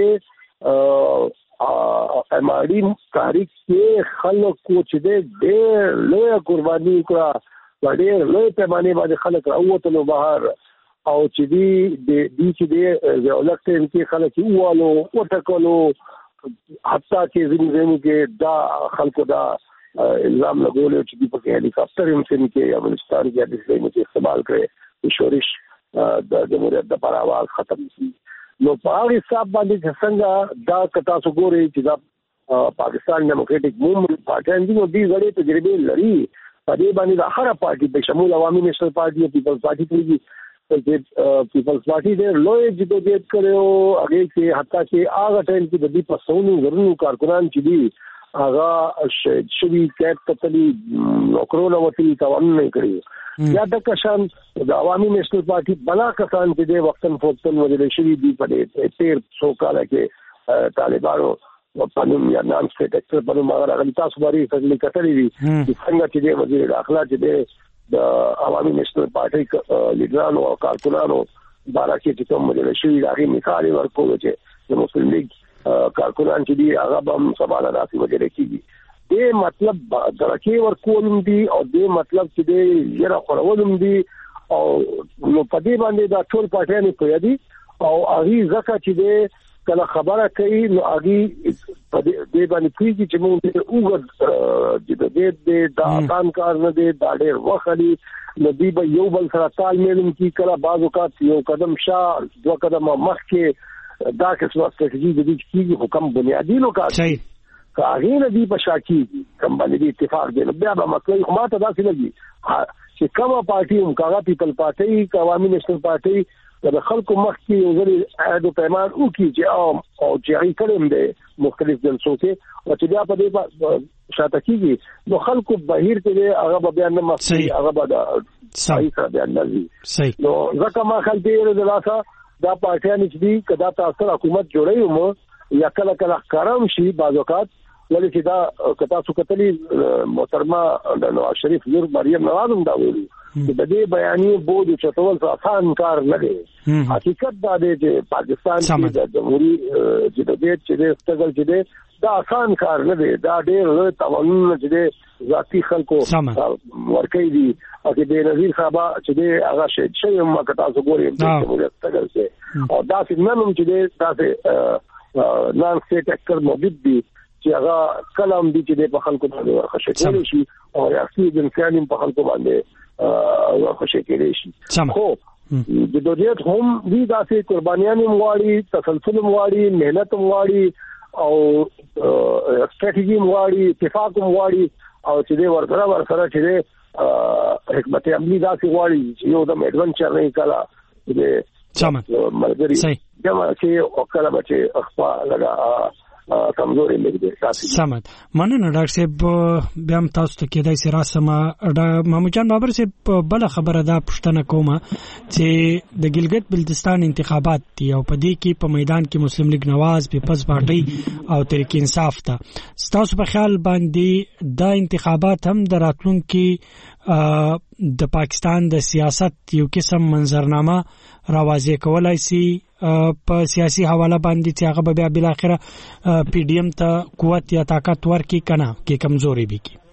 اماري تاریخ کې خلکو چې ډېر لویه قرباني وکړه په ډېر لوی پیمانې باندې خلک راووتلو بهر او چې دی چې دی ولکټین کې خلک ووالو وټکلو حتی چې ځینې کې دا خلکو دا الزام لګول چې په کې هلیکاپټر هم څنګه کې افغانستان کې د دې مې استعمال کړي شورش د جمهوریت د پر आवाज ختم شي. نو په هغه حساب باندې څنګه دا کتا سګوري چې دا پاکستان ډیموکراټک موومېنټ پارټي نو دې غړي تجربه لري په دې باندې د هر پارټي په شمول عوامي نېشنل پارټي او پیپلز پارټي کې پیپلز پارټي د لوی جدوجہد کړو هغه کې حتی چې هغه ټایم کې د دې په سونو غرونو کارکونان چې دي هغه شوی کېټ تطلی نوکرونه وتی توان نه کړی یا د کشان د عوامي نېشنل پارټي بلا کسان چې د وختن فوکتن وجه شوی دی په دې تیر څو کال کې طالبانو په نوم یا نام سټیټ اکټر په نوم هغه غلی تاسو باندې فضل کتلې دي څنګه چې د وزیر داخله چې د عوامي نېشنل پارټي لیډرانو او کارکونانو بارکه چې کوم وجه شوی هغه مثال ورکول چې د مسلم لیگ کارکونان چې دی هغه هم سوال راسي وجه کیږي دې مطلب درکې ورکولم دي او دې مطلب چې دې یره خورولم دي او نو په دې باندې دا ټول پارټیان په دي او هغه ځکه چې دې کله خبره کوي نو هغه په دې باندې کیږي چې موږ وګد دې دا آسان کار نه دی دا ډېر وخت نو دی به یو بل سره تالمیل کی کله بعض وخت یو قدم شا دوه قدم مخکې دا قسمه ستراتیژي د دې کیږي حکم بنیادی نو کار صحیح کاغې نه دی په شاکی کوم باندې اتفاق دی بیا به مطلب ما ته دا څه لګي چې کومه پارټي هم کاغه پیپل پارټي عوامي نېشنل پارټي د خلکو مخ کې یو ځل عہد او پیمان وکړي چې او جاری کړم دي مختلف جلسو کې او چې بیا په دې شاته کېږي نو خلکو بهیر کې هغه بیان نه مخکې هغه به صحیح سره بیان نه صحیح نو ځکه ما خل دې رضا دا پارټیان چې دي کدا تاسو حکومت جوړي مو یا کله کله کارم شي بعض وخت ولې چې دا کتا څو کتلی محترمه نواز شریف لور مریم نواز هم دا ویلي چې د دې بیانیه بوج چتول آسان کار نه دی حقیقت دا دی چې پاکستان کې د جمهوریت جدوجہد چې د استقلال چې دا آسان کار نه دی دا ډېر لوی توانونه چې ذاتی خلکو ورکې دي او چې د نظیر صاحب چې هغه شي هم کتا څو ګوري د جمهوریت استقلال کې او دا څنګه چې دا نان سټیټ اکټر موجود دي چې هغه کلام دي چې په خلکو باندې ورخښه کوي شي او ریاستي جنسيان په خلکو باندې ورخښه کوي شي خو د دوجهد هم دي داسې قربانيان مواړي تسلسل مواړي مهنت مواړي او استراتیژي مواړي اتفاق مواړي او چې ورسره چې حکمت عملی داسې مواړي چې یو د ایڈونچر نه کلا د ملګری جمع چې او کله چې اخفا لگا کمزوري لګي سمات مننه ډاکټر صاحب بیا هم تاسو ته کېدای سي راسمه محمود جان بابر صاحب بل خبره دا پښتنه کومه چې د ګلګت بلتستان انتخابات دي او په دې کې په میدان کې مسلم لیگ نواز پیپلز پارټي او تحریک انصاف ته تاسو په خیال باندې دا انتخابات هم د راتلونکو د پاکستان د سیاست یو قسم منظرنامه راوځي کولای شي په سیاسي حواله باندې چې هغه بیا بل اخره پی ډی ایم ته قوت یا طاقت ورکړي کنه کې کمزوري به کی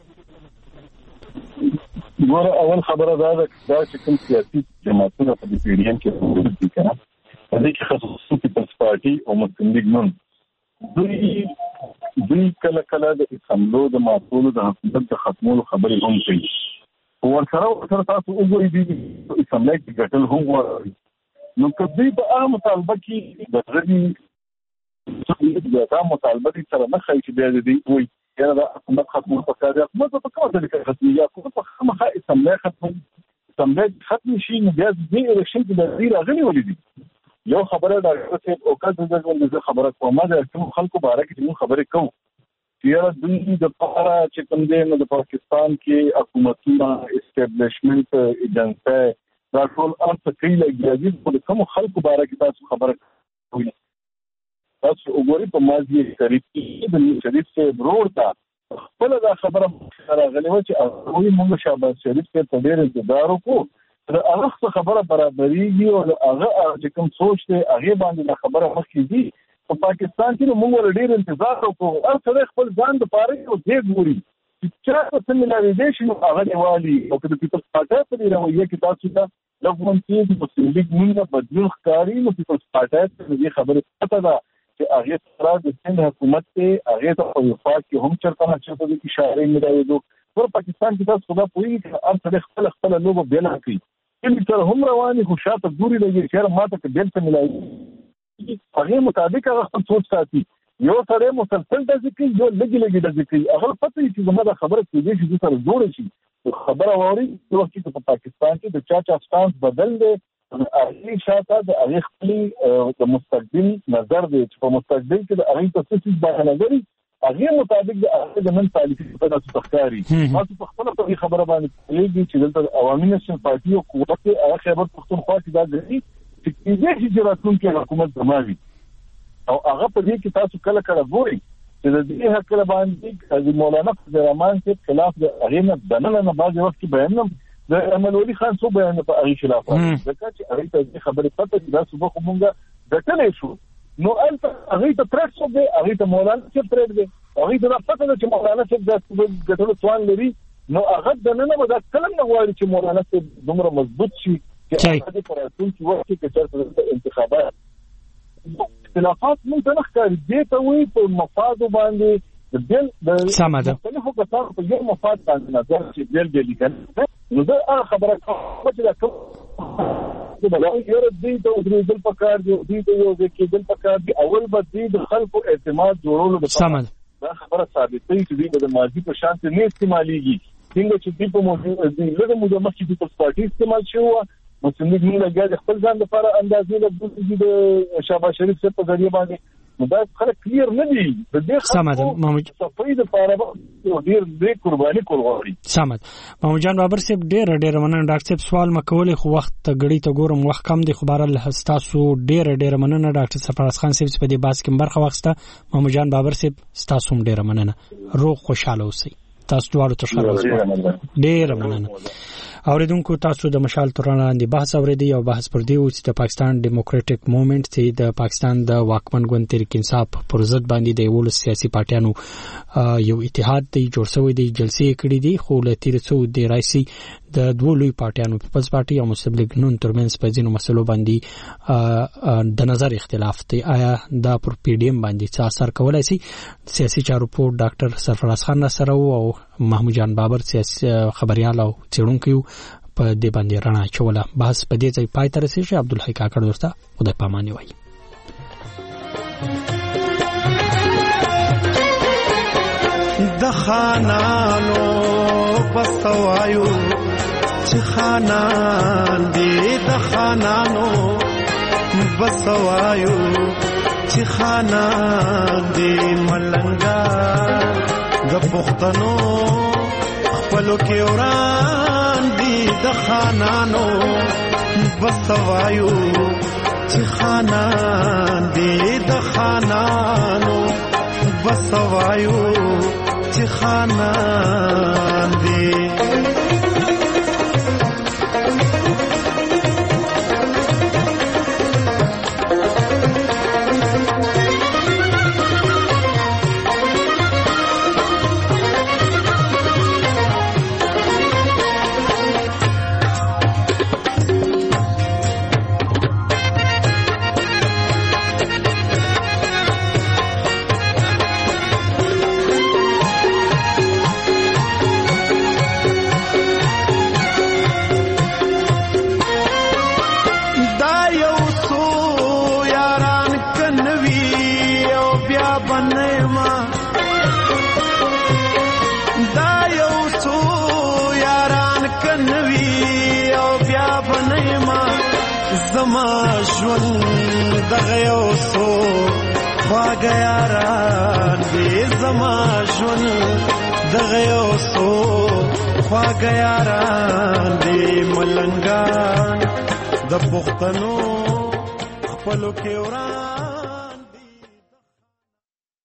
ګور اول خبره دا چې کوم سیاسي جماعتونه په پی ډی ایم کې موجود دي کنه د دې خصوصي پیپلز پارټي او مسلم لیگ نن دوی کله د اسمبلو د معقولو د حکومت د ختمولو خبرې هم کوي ورسره تاسو وګورئ دي اسمبلی کې ګټل هم وایي نو کدی په هغه مطالبه کې د غړي دا مطالبه سره نه خای چې بیا دې وي چې دا حکومت ختمه پکاره حکومت په کومه طریقه ختمي یا حکومت په خامخا اسمبلی ختم شي نو بیا د الیکشن کې د دې راغلي ولې یو خبره دا چې او کله د خبره کومه ده چې خلکو باره کې موږ خبرې کوو چې دوی د پاره چې کوم دی نو د پاکستان کې حکومتونه اسټابلیشمنت ایجنسی دا ټول ارته کوي لګیږي په کوم خلکو باره کې تاسو خبره کوئ تاسو وګورئ په ماضي شریف د شریف سے برور تا خپل دا خبره راغلی و چې هغه موږ شهباز شریف ته په ډېر انتظار وکړو دا هغه خبره برابرېږي او هغه چې کوم سوچ دی هغه باندې دا خبره مخکې دي په پاکستان کې موږ ډېر انتظار وکړو هر څه خپل ځان د پاره یو دې ګوري چې څه ملایزیشن هغه دیوالي او د پیپلز پارټي په رویه کې تاسو ته لږ کې مسلم لیگ موږ بدلون ښکاري نو پیپلز پارټي دې خبره پته ده چې هغه سره د سند حکومت ته هغه ته په وفاق کې هم چرته نه چرته د اشاره ملایدو پر پاکستان کې تاسو خدا پوي چې هر څه خپل لوبه بیل کوي چې تر هم رواني خو شاته ګوري لګي چې ماته کې بیل ته ملایي هغه مطابق هغه خپل سوچ ساتي یو سره مسلسل د ذکر یو لګي د ذکر هغه پته چې زموږ خبره کې دي چې سره جوړ شي خبره ووري چې وخت په پاکستان کې د چا سټانس بدل دی هغه شاته د هغه خپل د مستقبل نظر دی چې په مستقبل کې د هغه تاسیس باندې نظر هغه مطابق د هغه د من پالیسي په تاسو تخکاری تاسو په خپل په خبره باندې لګي چې د عوامي نشن پارټي او قوت هغه خبر پښتونخوا کې دا غوښتي چې دې راتلونکي حکومت زموږ او هغه په دې کې تاسو کله ګورئ چې د دې حق له باندې د مولانا فضل الرحمن په خلاف د هغه نه بعض وخت بیان د امل ولی خان سو بیان په هغه خلاف ځکه چې هغه ته خبره پته چې دا صبح کومه دټلې شو نو انت هغه ته ترټ سو دی هغه ته مولانا چې ترټ دی هغه ته پته چې مولانا چې د ګټلو ځوان لري نو هغه د نن به دا کلم نه غواړي چې مولانا چې دومره مضبوط شي چې هغه په راتلونکي وخت کې چې انتخابات اختلافات موږ نه ښکاري دې ته وایي په مفاد باندې د بیل د مختلفو کسانو په یو مفاد باندې نظر چې بیل لیکل نو دا خبره کومه چې دا کوم د بلای یو دې ته ودرېدل پکار دی دې ته یو ځکه دل پکار دی اول به دې د خلکو اعتماد جوړولو لپاره دا خبره ثابتې چې دې د ماضي په شان نه استعماليږي څنګه چې دې په موضوع دې له موږ مخکې د پارټي استعمال شو مسلم لیگ نه لګیا د خپل ځان لپاره اندازې له د شهباز شریف څخه په ذریعہ باندې نو دا خلک کلیر نه دي د دې سمد صفای د لپاره ډېر قرباني کول سمد محمود جان بابر صاحب ډېر مننه ډاکټر صاحب سوال مکول خو وخت غړي ته ګورم وخت کم دی خو بهر تاسو ډېر مننه ډاکټر سفارس خان صاحب په دې باس کې برخه واخسته محمود جان بابر صاحب تاسو هم ډېر مننه روغ خوشاله اوسئ تاسو دواړو ته ښه ډېر مننه اوریدونکو تاسو د مشال توران لاندې بحث اوریدي او بحث پر دی چې د پاکستان ډیموکراټک موومېنټ چې د پاکستان د واکمن ګوند تحریک انصاف پر ضد باندې د یو سیاسي پارټیانو یو اتحاد دی جوړ شوی دی جلسې کړې دي خو له تیر څو د رئیسي د دوه لوی پارټیانو پیپلز پارټي او مسلم لیگ نون ترمنځ په ځینو مسلو باندې د نظر اختلاف دی آیا دا پر پی ډی ایم باندې څه اثر کولای شي سیاسي چارو په ډاکټر سرفراز خان نصر او محمود جان بابر سیاسي خبريال او څېړونکو په دې باندې رڼا چوله بحث په دې ځای پای ته رسیدي عبدالحی کاکړ ورته خدای پاماني وایي د خانانو بسوایو چې خانان دې د خانانو بسوایو چې خانان دې ملنګا د پښتنو خپلو کې وران دي د خانانو بسوایو چې خانان دې د خانانو بسوایو چې خانان دې ژوند دغه یو څو خواږه یاران دي زما ژوند دغه یو څو خواږه یاران دي ملنګان د پښتنو خپلو کې وران